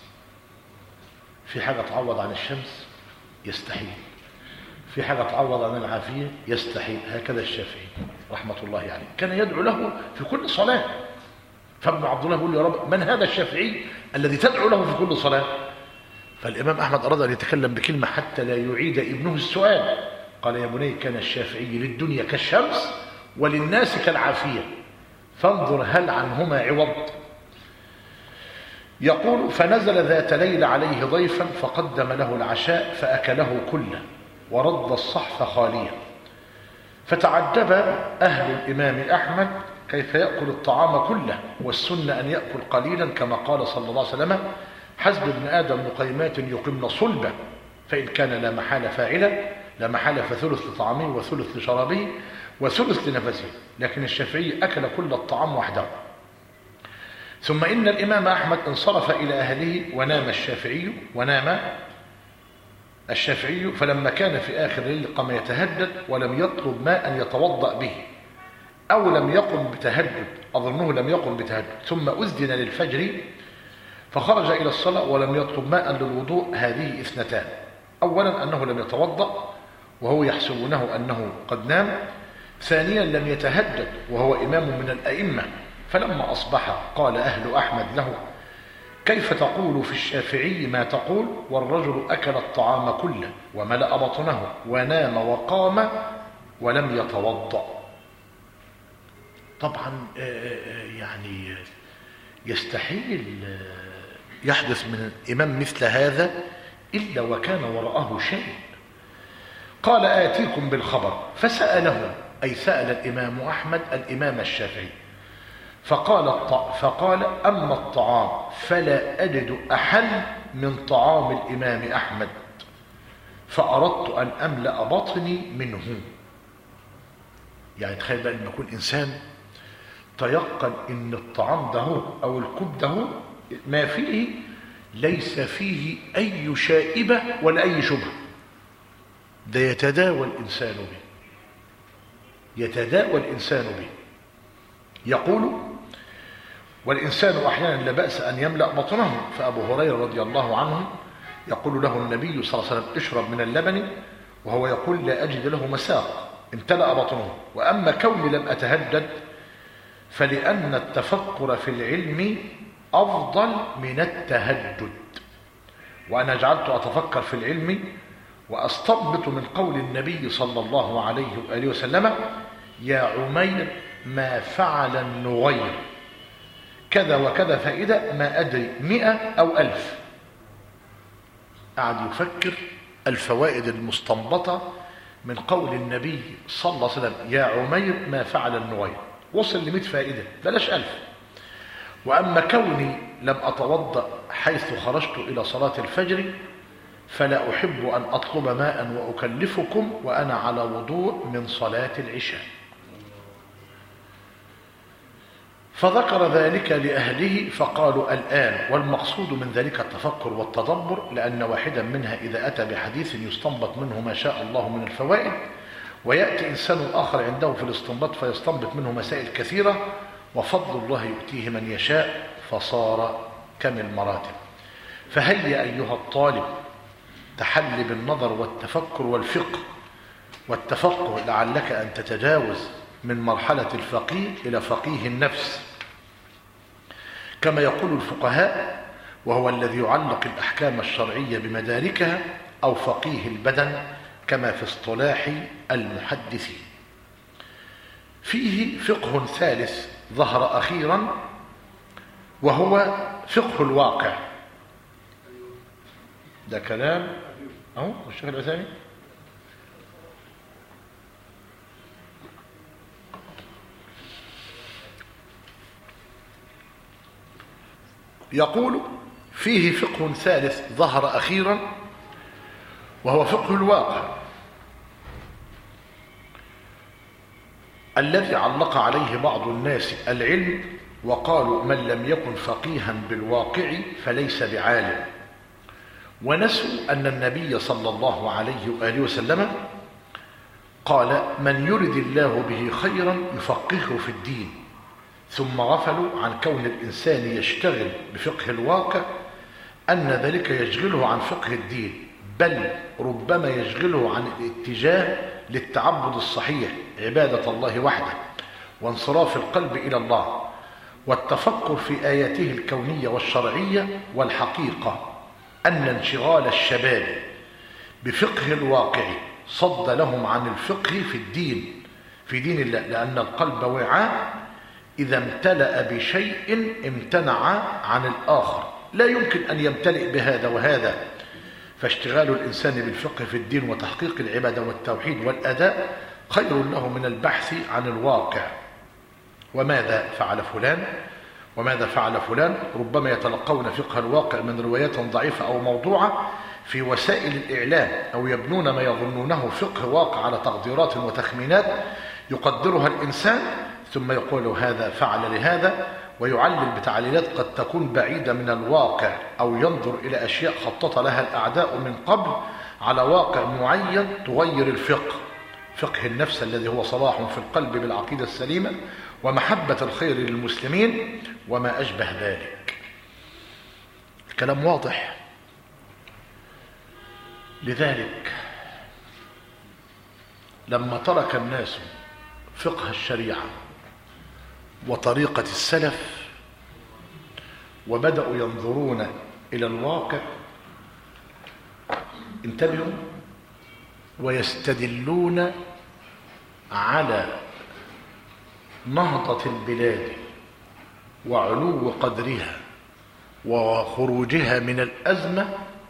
في حاجة تعوض عن الشمس؟ يستحيل. في حاجة تعوض عن العافية؟ يستحيل. هكذا الشافعي رحمة الله عليه كان يدعو له في كل صلاة. فابن عبد الله يقول: يا رب من هذا الشافعي الذي تدعو له في كل صلاة؟ فالإمام أحمد أراد أن يتكلم بكلمة حتى لا يعيد ابنه السؤال، قال: يا بني كان الشافعي للدنيا كالشمس وللناس كالعافية، فانظر هل عنهما عوض. يقول: فنزل ذات ليلة عليه ضيفا فقدم له العشاء فأكله كله ورد الصحف خاليا، فتعجب أهل الإمام أحمد كيف يأكل الطعام كله، والسنة أن يأكل قليلا كما قال صلى الله عليه وسلم: حسب ابن آدم لقيمات يقمن صلبه، فإن كان لا محالة فاعلا لا محالة فثلث لطعامه وثلث لشرابه وثلث لنفسه. لكن الشافعي أكل كل الطعام وحده. ثم إن الإمام أحمد انصرف إلى أهله ونام الشافعي فلما كان في آخر الليل قام يتهدد ولم يطلب ماء يتوضأ به، أو لم يقم بتهدد، أظنه لم يقم بتهدد. ثم أذن للفجر فخرج إلى الصلاة ولم يطلب ماء للوضوء. هذه اثنتان: أولا أنه لم يتوضأ وهو يحسبونه أنه قد نام، ثانيا لم يتهدد وهو إمام من الأئمة. فلما أصبح قال أهل أحمد له: كيف تقول في الشافعي ما تقول والرجل أكل الطعام كله وملأ بطنه ونام وقام ولم يتوضأ؟ طبعا يعني يستحيل يحدث من الإمام مثل هذا إلا وكان وراءه شيء. قال: آتيكم بالخبر. فسأله، أي سأل الإمام أحمد الإمام الشافعي، فقال: أما الطعام فلا أجد أحل من طعام الإمام أحمد، فأردت أن أملأ بطني منه. يعني تخيل بقى أن يكون إنسان تيقن أن الطعام ده أو الكوب ده ما فيه ليس فيه أي شائبة ولا أي شبهة، ده يتداوى الإنسان به، يتداوى الإنسان به. يقول: والإنسان أحيانا لا بأس أن يملأ بطنه. فأبو هريرة رضي الله عنه يقول له النبي صلى الله عليه وسلم: اشرب من اللبن، وهو يقول: لا أجد له مساق، امتلأ بطنه. وأما كوني لم أتهدد فلأن التفكر في العلم أفضل من التهدد، وأنا جعلت أتفكر في العلم وأستنبط من قول النبي صلى الله عليه وآله وسلم: يا عمير ما فعل النغير كذا وكذا فائدة، ما أدري 100 أو 1000. قعد يفكر الفوائد المستنبطة من قول النبي صلى الله عليه وسلم: يا عمير ما فعل النغير، وصل ل100 فائدة، بلاش 1000. وأما كوني لم أتوضأ حيث خرجت إلى صلاة الفجر فلا أحب أن أطلب ماء وأكلفكم وأنا على وضوء من صلاة العشاء. فذكر ذلك لأهله فقالوا: الآن. والمقصود من ذلك التفكر والتدبر، لأن واحدا منها إذا أتى بحديث يستنبط منه ما شاء الله من الفوائد، ويأتي إنسان آخر عنده في الاستنباط فيستنبط منه مسائل كثيرة، وفضل الله يؤتيه من يشاء، فصار كم المراتب. فهيا أيها الطالب تحل بالنظر والتفكر والفقه والتفقه، لعلك أن تتجاوز من مرحلة الفقيه إلى فقيه النفس كما يقول الفقهاء، وهو الذي يعلق الأحكام الشرعية بمداركها، أو فقيه البدن كما في اصطلاح المحدثين. فيه فقه ثالث ظهر أخيرا، وهو فقه الواقع. ده كلام أهو الشيخ العثيمين. يقول: فيه فقه ثالث ظهر أخيرا، وهو فقه الواقع الذي علق عليه بعض الناس العلم، وقالوا: من لم يكن فقيها بالواقع فليس بعالم. ونسوا أن النبي صلى الله عليه وآله وسلم قال: من يرد الله به خيرا يفقهه في الدين. ثم غفلوا عن كون الإنسان يشتغل بفقه الواقع، أن ذلك يشغله عن فقه الدين، بل ربما يشغله عن الاتجاه للتعبد الصحيح، عبادة الله وحده، وانصراف القلب إلى الله، والتفكر في آياته الكونية والشرعية. والحقيقة أن انشغال الشباب بفقه الواقع صد لهم عن الفقه في دين الله، لأن القلب وعاء إذا امتلأ بشيء امتنع عن الآخر، لا يمكن أن يمتلئ بهذا وهذا. فاشتغال الإنسان بالفقه في الدين وتحقيق العبادة والتوحيد والأداء خير له من البحث عن الواقع، وماذا فعل فلان وماذا فعل فلان. ربما يتلقون فقه الواقع من روايات ضعيفة أو موضوعة في وسائل الإعلام، أو يبنون ما يظنونه فقه واقع على تقديرات وتخمينات يقدرها الإنسان، ثم يقول هذا فعل لهذا، ويعلل بتعليلات قد تكون بعيدة من الواقع، أو ينظر إلى أشياء خطط لها الأعداء من قبل على واقع معين تغير الفقه، فقه النفس الذي هو صلاح في القلب بالعقيدة السليمة ومحبة الخير للمسلمين وما أشبه ذلك. الكلام واضح. لذلك لما ترك الناس فقه الشريعة وطريقة السلف وبدأوا ينظرون إلى الواقع، انتبهوا، ويستدلون على نهضة البلاد وعلو قدرها وخروجها من الأزمة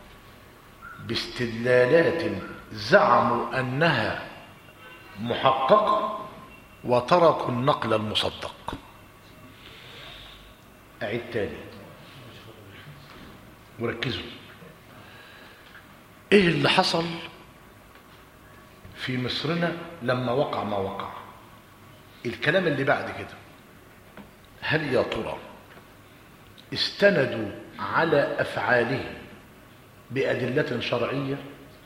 باستدلالات زعموا أنها محققة، وتركوا النقل المصدق. أعيد تاني وركزوا. إيه اللي حصل في مصرنا لما وقع ما وقع. الكلام اللي بعد كده، هل يا ترى استندوا على أفعالهم بأدلة شرعية؟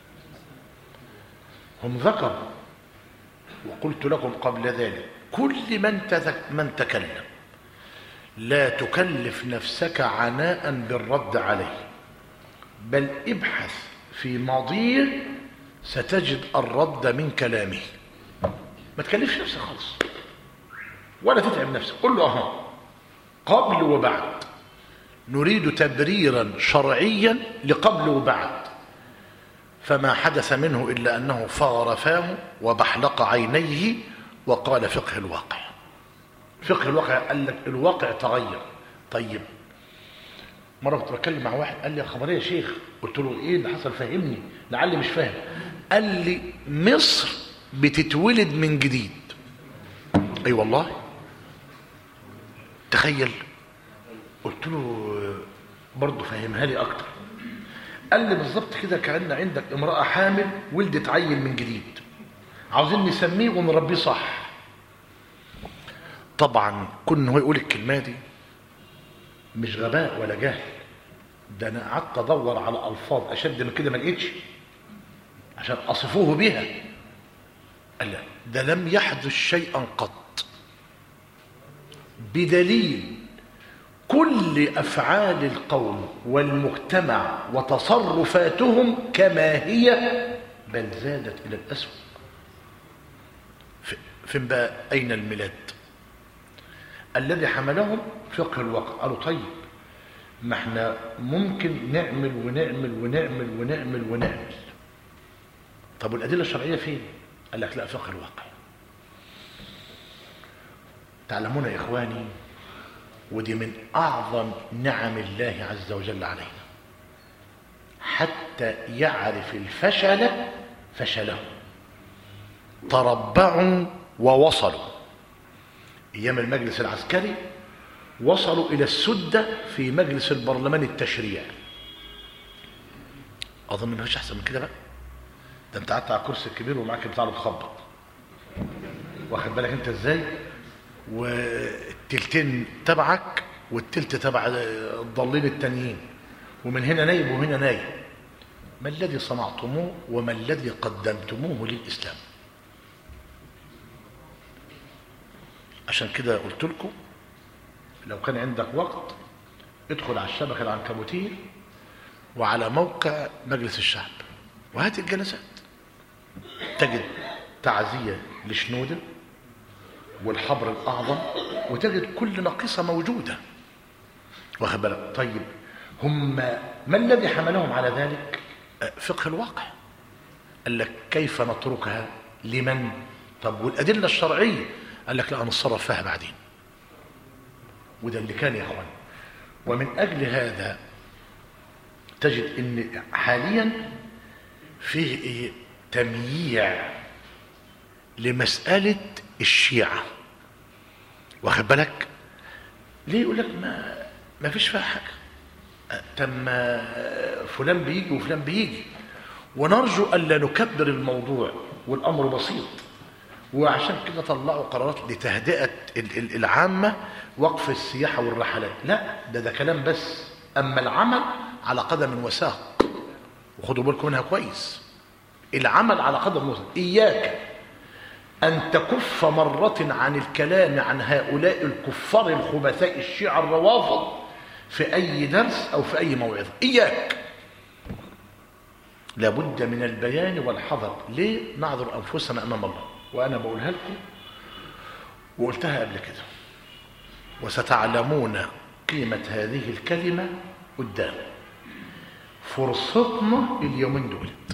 هم ذكروا، وقلت لكم قبل ذلك كل من تكلم لا تكلف نفسك عناء بالرد عليه، بل ابحث في ماضيه ستجد الرد من كلامه. ما تكلفش نفسك خالص ولا تتعب نفسك، قل له اهو قبل وبعد، نريد تبريرا شرعيا لقبل وبعد، فما حدث منه إلا أنه فغر فاه وبحلق عينيه وقال فقه الواقع. فقه الواقع قال لك الواقع تغير. طيب مرة كنت بتكلم مع واحد قال لي خبر يا شيخ، قلت له ايه اللي حصل فهمني لعلي مش فاهم. قال لي مصر بتتولد من جديد. اي والله، تخيل. قلت له برضه فهمها لي اكتر. قال لي بالظبط كده كأن عندك امرأة حامل ولدت عيل من جديد، عاوزين نسميه ونربيه صح. طبعا كنا هو يقول الكلمة دي مش غباء ولا جهل، ده انا قعدت ادور على الفاظ اشد من كده ما لقيتش عشان اصفوه بها. قال لا، ده لم يحدث شيئا قط، بدليل كل أفعال القوم والمجتمع وتصرفاتهم كما هي، بل زادت إلى الأسوأ. فين بقى أين الميلاد؟ الذي حملهم فقه الواقع. قالوا طيب ما احنا ممكن نعمل ونعمل ونعمل ونعمل ونعمل. طب والأدلة الشرعية فين؟ قال لك لا، فقه الواقع. تعلمون يا إخواني، ودي من أعظم نعم الله عز وجل علينا، حتى يعرف الفشل فشله. تربعوا ووصلوا. أيام المجلس العسكري وصلوا إلى السدة في مجلس البرلمان التشريع. أظن ما فيش أحسن من كده بقى. ده أنت قعدت على الكرسي الكبير ومعاك بتاع بتخبط، واخد بالك أنت إزاي؟ والتلتين تبعك والتلت تبع الضالين التانيين، ومن هنا نايب وهنا نايب. ما الذي صنعتموه وما الذي قدمتموه للإسلام؟ عشان كده قلت لكم لو كان عندك وقت ادخل على الشبكة العنكبوتية وعلى موقع مجلس الشعب وهات الجلسات، تجد تعزية لشنودة والحبر الأعظم، وتجد كل ناقصة موجودة، واخد بالك؟ طيب هم ما الذي حملهم على ذلك؟ فقه الواقع. قال لك كيف نتركها لمن؟ طب والأدلة الشرعية؟ قال لك لا، نتصرف فيها بعدين. وده اللي كان يا اخوان. ومن أجل هذا تجد ان حاليا فيه تمييع لمسألة الشيعة، واخد بالك؟ ليه؟ يقول لك ما فيش فيها حاجة، تم فلان بيجي وفلان بيجي، ونرجو ألا نكبر الموضوع والأمر بسيط. وعشان كده طلعوا قرارات لتهدئة العامة، وقف السياحة والرحلات. لا، ده كلام بس، أما العمل على قدم وساق. وخدوا بالكم منها كويس، العمل على قدم وساق. إياك أن تكف مرة عن الكلام عن هؤلاء الكفار الخبثاء الشيعة الروافض في أي درس أو في أي موعظة، إياك. لابد من البيان والحذر. ليه؟ نعذر أنفسنا أمام الله. وأنا بقولها لكم وقلتها قبل كده، وستعلمون قيمة هذه الكلمة قدام. فرصتنا اليومين دولت،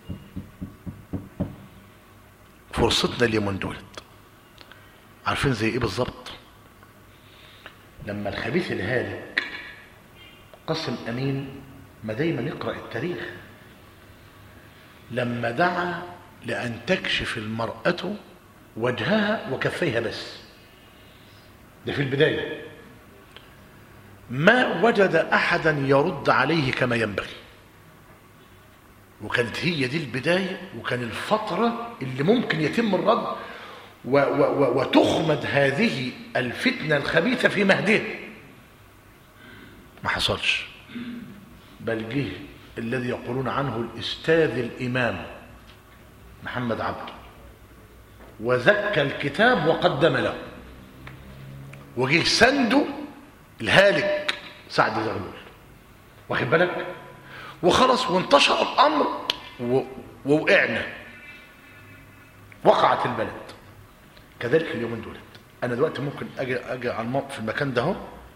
فرصتنا اليومين دولت، عارفين زي ايه بالظبط؟ لما الخبيث الهالك قاسم أمين، ما دايما يقرأ التاريخ، لما دعا لأن تكشف المرأة وجهها وكفيها بس، ده في البداية، ما وجد أحدا يرد عليه كما ينبغي. وكانت هي دي البداية، وكان الفترة اللي ممكن يتم الرد وتخمد هذه الفتنة الخبيثة في مهدها. ما حصلش، بل جه الذي يقولون عنه الأستاذ الإمام محمد عبده وزكى الكتاب وقدم له، وجه سنده الهالك سعد زغلول، واخد بالك؟ وخلص وانتشر الأمر ووقعنا، وقعت البلد. كذلك اليومين دولت. أنا دلوقتي ممكن أجي على الموقف في المكان ده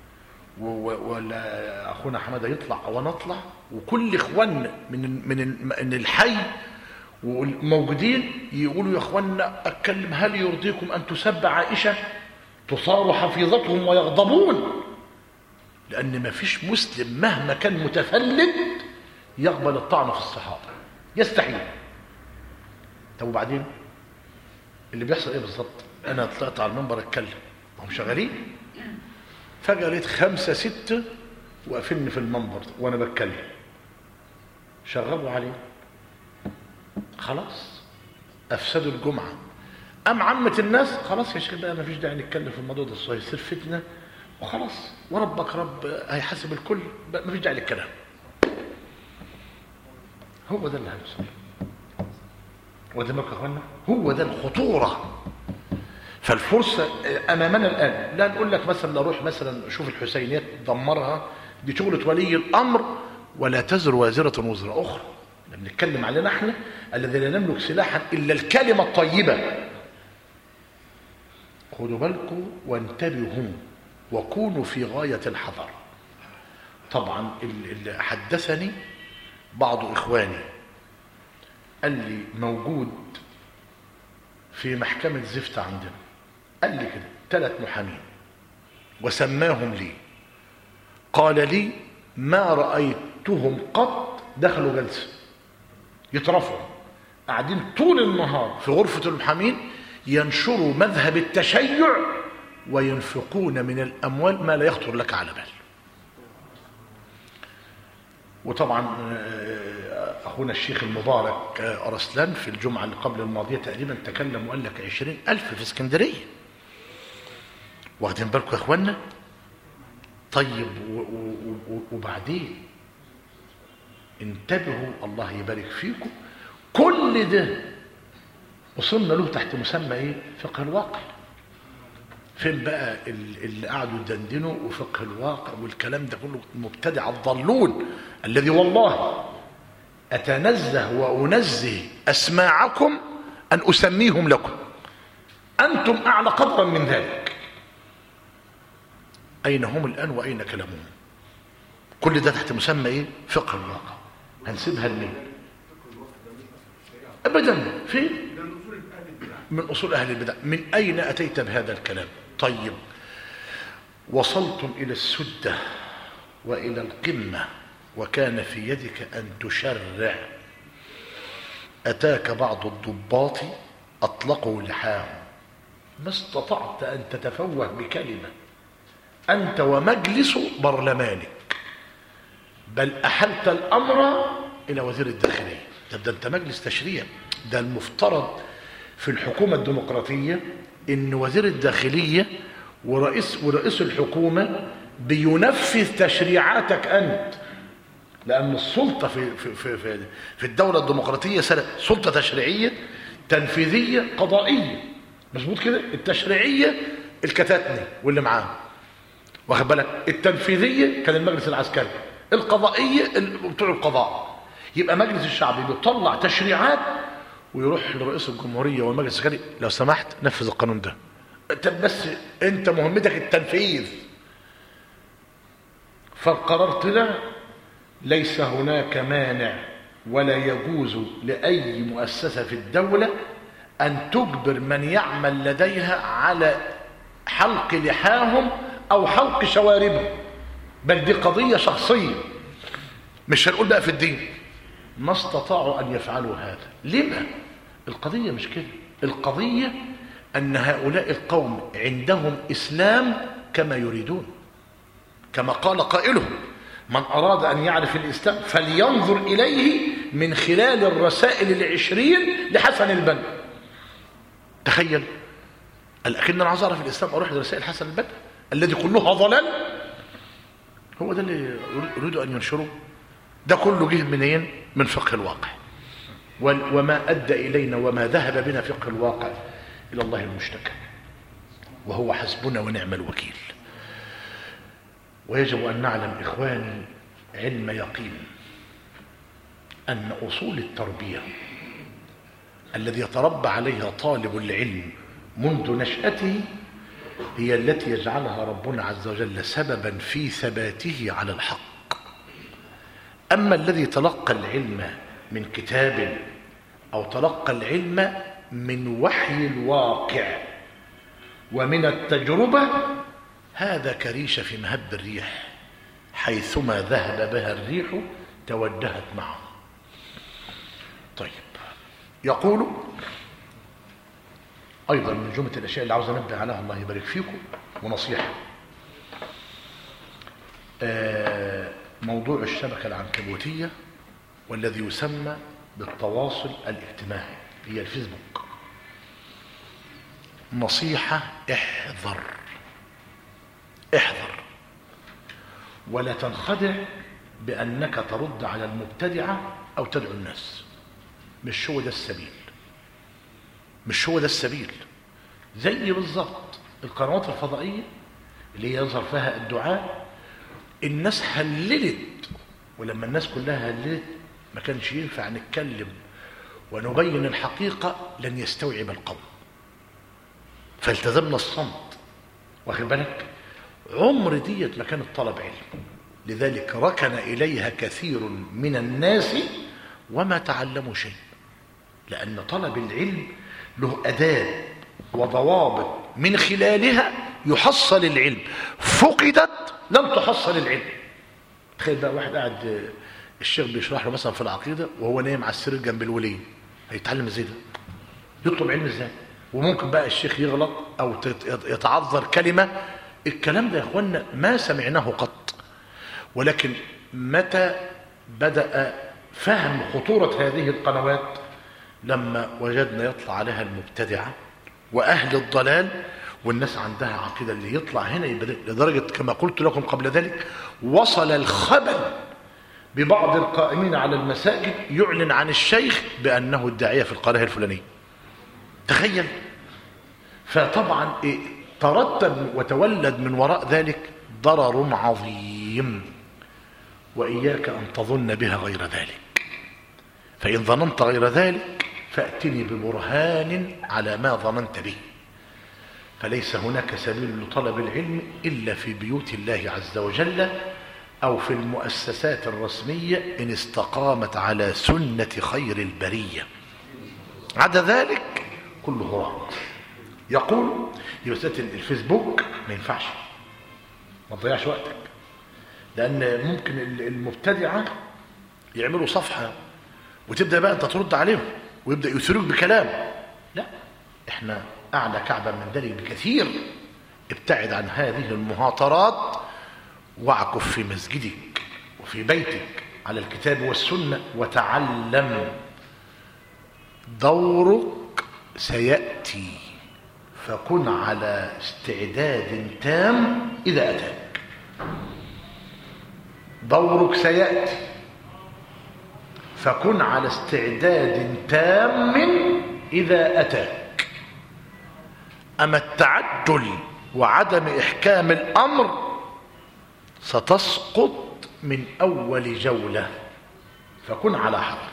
ولا أخونا حمادة يطلع أو أنا أطلع، وكل إخواننا من الحي والموجودين يقولوا يا إخواننا أتكلم، هل يرضيكم أن تسب عائشة؟ تصار حفيظتهم ويغضبون، لأن ما فيش مسلم مهما كان متفلت يقبل الطعن في الصحابة، يستحيل. طب وبعدين اللي بيحصل ايه بالظبط؟ انا طلعت على المنبر اتكلم، هم شغالين، فجأة لقيت 5 6 واقفين في المنبر وانا بتكلم، شغلوا عليه، خلاص افسدوا الجمعة. ام عامة الناس خلاص يا شيخ بقى ما فيش داعي نتكلم في الموضوع ده، هيصير فتنة وخلاص، وربك رب هيحاسب الكل، ما فيش داعي للكلام. هو ده اللي هيحصل، وقدامك يا اخوانا، هو ده الخطورة. فالفرصة امامنا الان، لا نقول لك مثلا نروح مثلا شوف الحسينيات دمرها، دي شغلة ولي الامر، ولا تزر وازرة وزر اخرى. بنتكلم علينا احنا الذين لا نملك سلاحا الا الكلمة الطيبة. خدوا بالكم وانتبهوا وكونوا في غاية الحذر. طبعا اللي حدثني بعض اخواني قال لي موجود في محكمة زفت عندنا، قال لي كده 3 محامين وسماهم لي، قال لي ما رأيتهم قط دخلوا جلسة يترفعوا، قاعدين طول النهار في غرفة المحامين ينشروا مذهب التشيع وينفقون من الأموال ما لا يخطر لك على بال. وطبعا أخونا الشيخ المبارك أرسلان في الجمعة اللي قبل الماضية تقريبا تكلم وقال لك 20,000 في اسكندرية. واخدين بالكم يا أخوانا؟ طيب وبعدين انتبهوا، الله يبارك فيكم، كل ده وصلنا له تحت مسمى ايه؟ فقه الواقع. فين بقى اللي قعدوا يدندنوا وفقه الواقع والكلام ده كله؟ المبتدع الضالون الذي والله أتنزه وأنزه أسماعكم أن أسميهم لكم، أنتم أعلى قدرا من ذلك. أين هم الآن وأين كلامهم؟ كل ده تحت مسمى إيه؟ فقه الواقع. هنسيبها لمين؟ أبدا. فين؟ من أصول أهل البدع. من أين أتيت بهذا الكلام؟ طيب وصلتم إلى السدة وإلى القمة وكان في يدك أن تشرع، أتاك بعض الضباط أطلقوا لحاهم، ما استطعت أن تتفوه بكلمة أنت ومجلس برلمانك، بل أحلت الأمر إلى وزير الداخلية. ده أنت مجلس تشريع، ده المفترض في الحكومة الديمقراطية إن وزير الداخلية ورئيس الحكومة بينفذ تشريعاتك أنت، لأن السلطة في الدولة الديمقراطية سلطة تشريعية تنفيذية قضائية، مظبوط كده؟ التشريعية الكتاتني واللي معاه، واخد بالك؟ التنفيذية كان المجلس العسكري، القضائية بتوع القضاء. يبقى مجلس الشعب بيطلع تشريعات ويروح لرئيس الجمهورية والمجلس العسكري لو سمحت نفذ القانون ده، بس انت مهمتك التنفيذ. فالقرار طلع ليس هناك مانع ولا يجوز لأي مؤسسة في الدولة أن تجبر من يعمل لديها على حلق لحاهم أو حلق شواربهم، بل دي قضية شخصية، مش هنقول بقى في الدين. ما استطاعوا أن يفعلوا هذا. لما؟ القضية مش كده، القضية أن هؤلاء القوم عندهم إسلام كما يريدون، كما قال قائلهم من أراد أن يعرف الإسلام فلينظر إليه من خلال الرسائل 20 لحسن البنا. تخيل، لكن انا عايز اعرف الاسلام، اروح لرسائل حسن البنا الذي كلها ضلال. هو ده اللي يريدوا ان ينشروه. ده كله جه منين؟ من فقه الواقع، وما ادى الينا وما ذهب بنا فقه الواقع الى الله المشتكى، وهو حسبنا ونعم الوكيل. ويجب ان نعلم اخواني علم يقين ان اصول التربيه الذي يتربى عليها طالب العلم منذ نشأته هي التي يجعلها ربنا عز وجل سببا في ثباته على الحق. أما الذي تلقى العلم من كتاب أو تلقى العلم من وحي الواقع ومن التجربة، هذا كريش في مهب الريح، حيثما ذهب بها الريح توجهت معه. طيب، يقول أيضا من جملة الأشياء اللي عاوز أنبه عليها، الله يبارك فيكم، ونصيحة، موضوع الشبكة العنكبوتية والذي يسمى بالتواصل الاجتماعي، هي الفيسبوك. نصيحة، احذر احذر، ولا تنخدع بأنك ترد على المبتدعة أو تدعو الناس. مش هو ده السبيل، مش هو ده السبيل. زي بالظبط القنوات الفضائية اللي يظهر فيها الدعاء، الناس هللت، ولما الناس كلها هللت ما كانش ينفع نتكلم ونبين الحقيقة، لن يستوعب القوم، فالتزمنا الصمت. واخد بالك؟ عمر ديت ما كانت طلب علم، لذلك ركن إليها كثير من الناس وما تعلموا شيء، لأن طلب العلم له أداب وضوابط من خلالها يحصل العلم، فقدت لم تحصل العلم. تخيل بقى واحد قاعد الشيخ بيشرح له مثلا في العقيدة وهو نايم على السرير جنب الولي، هيتعلم ازاي ده؟ يطلب علم ازاي؟ وممكن بقى الشيخ يغلط أو يتعذر كلمة. الكلام ده يا اخوانا ما سمعناه قط، ولكن متى بدأ فهم خطورة هذه القنوات؟ لما وجدنا يطلع عليها المبتدعة وأهل الضلال، والناس عندها عقيدة اللي يطلع هنا لدرجة كما قلت لكم قبل ذلك وصل الخبل ببعض القائمين على المساجد يعلن عن الشيخ بأنه الداعية في القناة الفلانية. تخيل. فطبعا ترتب وتولد من وراء ذلك ضرر عظيم، وإياك أن تظن بها غير ذلك، فإن ظننت غير ذلك فأتني ببرهان على ما ظننت به. فليس هناك سبيل لطلب العلم إلا في بيوت الله عز وجل أو في المؤسسات الرسمية إن استقامت على سنة خير البرية. عدا ذلك كله رعب. يقول يوسف الفيسبوك ما ينفعش، ما تضيعش وقتك، لأن ممكن المبتدعة يعملوا صفحة وتبدأ بقى أنت ترد عليهم ويبدأ يثيروك بكلام. لا، احنا أعلى كعبا من ذلك بكثير. ابتعد عن هذه المهاترات واعكف في مسجدك وفي بيتك على الكتاب والسنة وتعلم. دورك سيأتي، فكن على استعداد تام إذا أتاك. دورك سيأتي، فكن على استعداد تام إذا أتاك. أما التعجل وعدم إحكام الأمر ستسقط من أول جولة، فكن على حذر.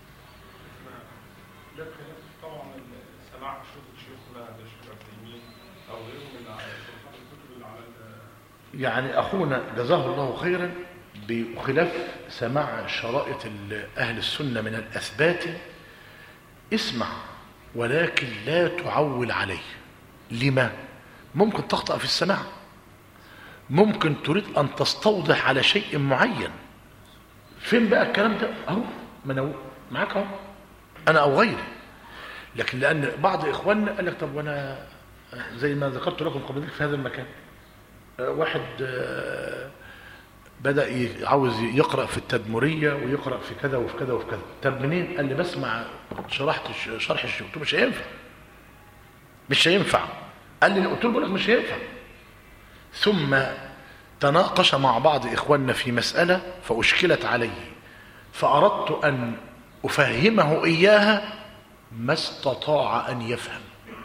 طبعا سماع شيوخنا الشيخ التيمين أو غيرهم من الكتب اللي على يعني أخونا جزاه الله خيرا بخلاف سماع شرائط أهل السنة من الأثبات، اسمع ولكن لا تعول عليه. لما؟ ممكن تخطأ في السماع، ممكن تريد أن تستوضح على شيء معين. فين بقى الكلام ده؟ أهو ما أنا معاك أهو، أنا أو غيري. لكن لأن بعض إخواننا قال لك طب وأنا زي ما ذكرت لكم قبل ذلك في هذا المكان، واحد بدأ عاوز يقرأ في التدمرية ويقرأ في كذا وفي كذا وفي كذا. طب منين؟ قال لي بسمع شرح الشيخ. قلت له مش هينفع، مش هينفع. قال لي قلت له بقول لك مش هينفع. ثم تناقش مع بعض إخواننا في مسألة فأشكلت علي، فأردت أن أفهمه إياها ما استطاع أن يفهم.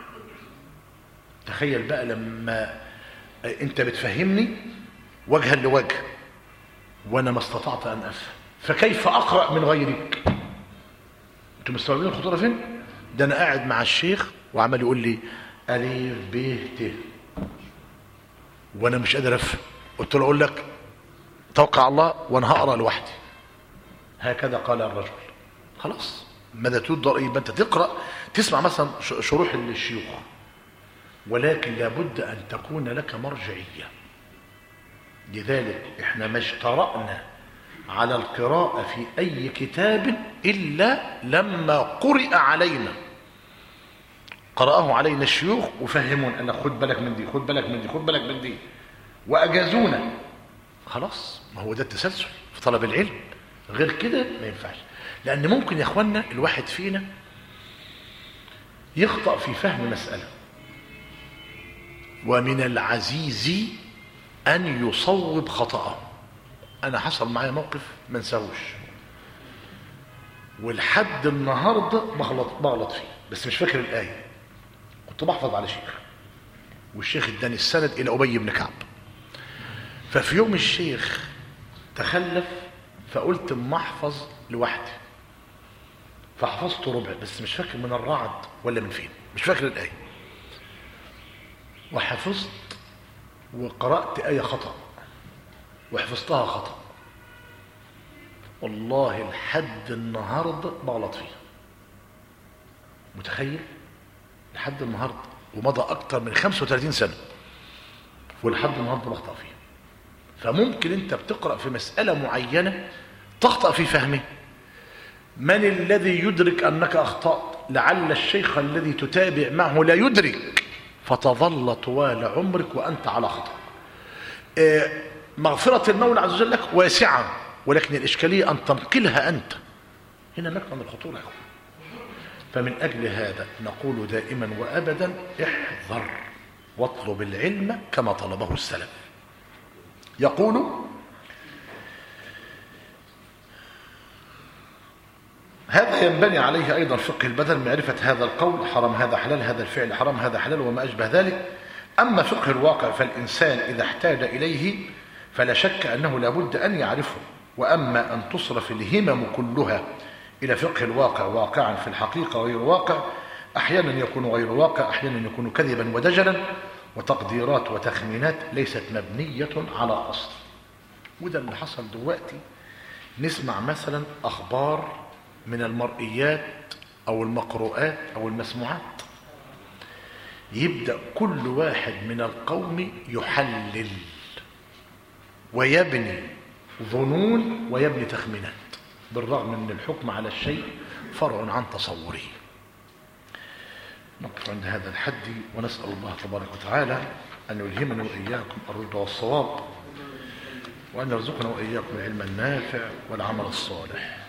تخيل بقى لما أنت بتفهمني وجها لوجه وأنا ما استطعت أن أفهم، فكيف أقرأ من غيرك؟ أنتم مستوعبين الخطورة فين؟ ده أنا قاعد مع الشيخ وعمال يقول لي ألف ب ت وأنا مش قادر أفهم. قلت له أقول لك توقع الله وأنا هقرأ لوحدي. هكذا قال الرجل. خلاص ماذا تقدر؟ يبقى أنت تقرأ تسمع مثلا شروح للشيوخ، ولكن لابد أن تكون لك مرجعية. لذلك احنا ما اشترأنا على القراءة في أي كتاب إلا لما قرئ علينا، قرأه علينا الشيوخ وفهمون أن خد بالك من دي، خد بالك من دي، خد بالك من دي، وأجازونا. خلاص ما هو ده التسلسل في طلب العلم، غير كده ما ينفعش. لأن ممكن يا أخوانا الواحد فينا يخطأ في فهم مسألة، ومن العزيز أن يصوب خطأه. أنا حصل معايا موقف ما انساهوش، ولحد النهارده بغلط فيه، بس مش فاكر الآية. كنت بحفظ على شيخ، والشيخ اداني السند إلى أبي بن كعب. ففي يوم الشيخ تخلف، فقلت اما احفظ لوحدي، فحفظت ربع بس مش فاكر من الرعد ولا من فين، مش فاكر الآية. وحفظت وقرأت آية خطأ وحفظتها خطأ، والله لحد النهارده بغلط فيها. متخيل؟ لحد النهارده، ومضى أكتر من 35 سنة ولحد النهارده بخطأ فيها. فممكن أنت بتقرأ في مسألة معينة تخطأ في فهمه. من الذي يدرك أنك أخطأت؟ لعل الشيخ الذي تتابع معه لا يدرك، فتظل طوال عمرك وأنت على خطأ. مغفرة المولى عز وجل لك واسعة، ولكن الإشكالية أن تنقلها أنت. هنا مكمن الخطورة يا أخوان. فمن أجل هذا نقول دائما وأبدا احذر واطلب العلم كما طلبه السلف. يقول هذا ينبني عليه أيضا فقه البدن، معرفة هذا القول حرام هذا حلال، هذا الفعل حرام هذا حلال، وما أشبه ذلك. أما فقه الواقع فالإنسان إذا احتاج إليه فلا شك أنه لابد أن يعرفه. وأما أن تصرف الهمم كلها إلى فقه الواقع واقعا في الحقيقة غير واقع، أحيانا يكون غير واقع، أحيانا يكون كذبا ودجلا وتقديرات وتخمينات ليست مبنية على أصل. وده اللي حصل دلوقتي. نسمع مثلا أخبار من المرئيات أو المقروءات أو المسموعات، يبدأ كل واحد من القوم يحلل ويبني ظنون ويبني تخمينات، بالرغم من الحكم على الشيء فرع عن تصوره. نقف عند هذا الحد، ونسأل الله تبارك وتعالى أن يلهمنا وإياكم الرشد والصواب، وأن يرزقنا وإياكم العلم النافع والعمل الصالح.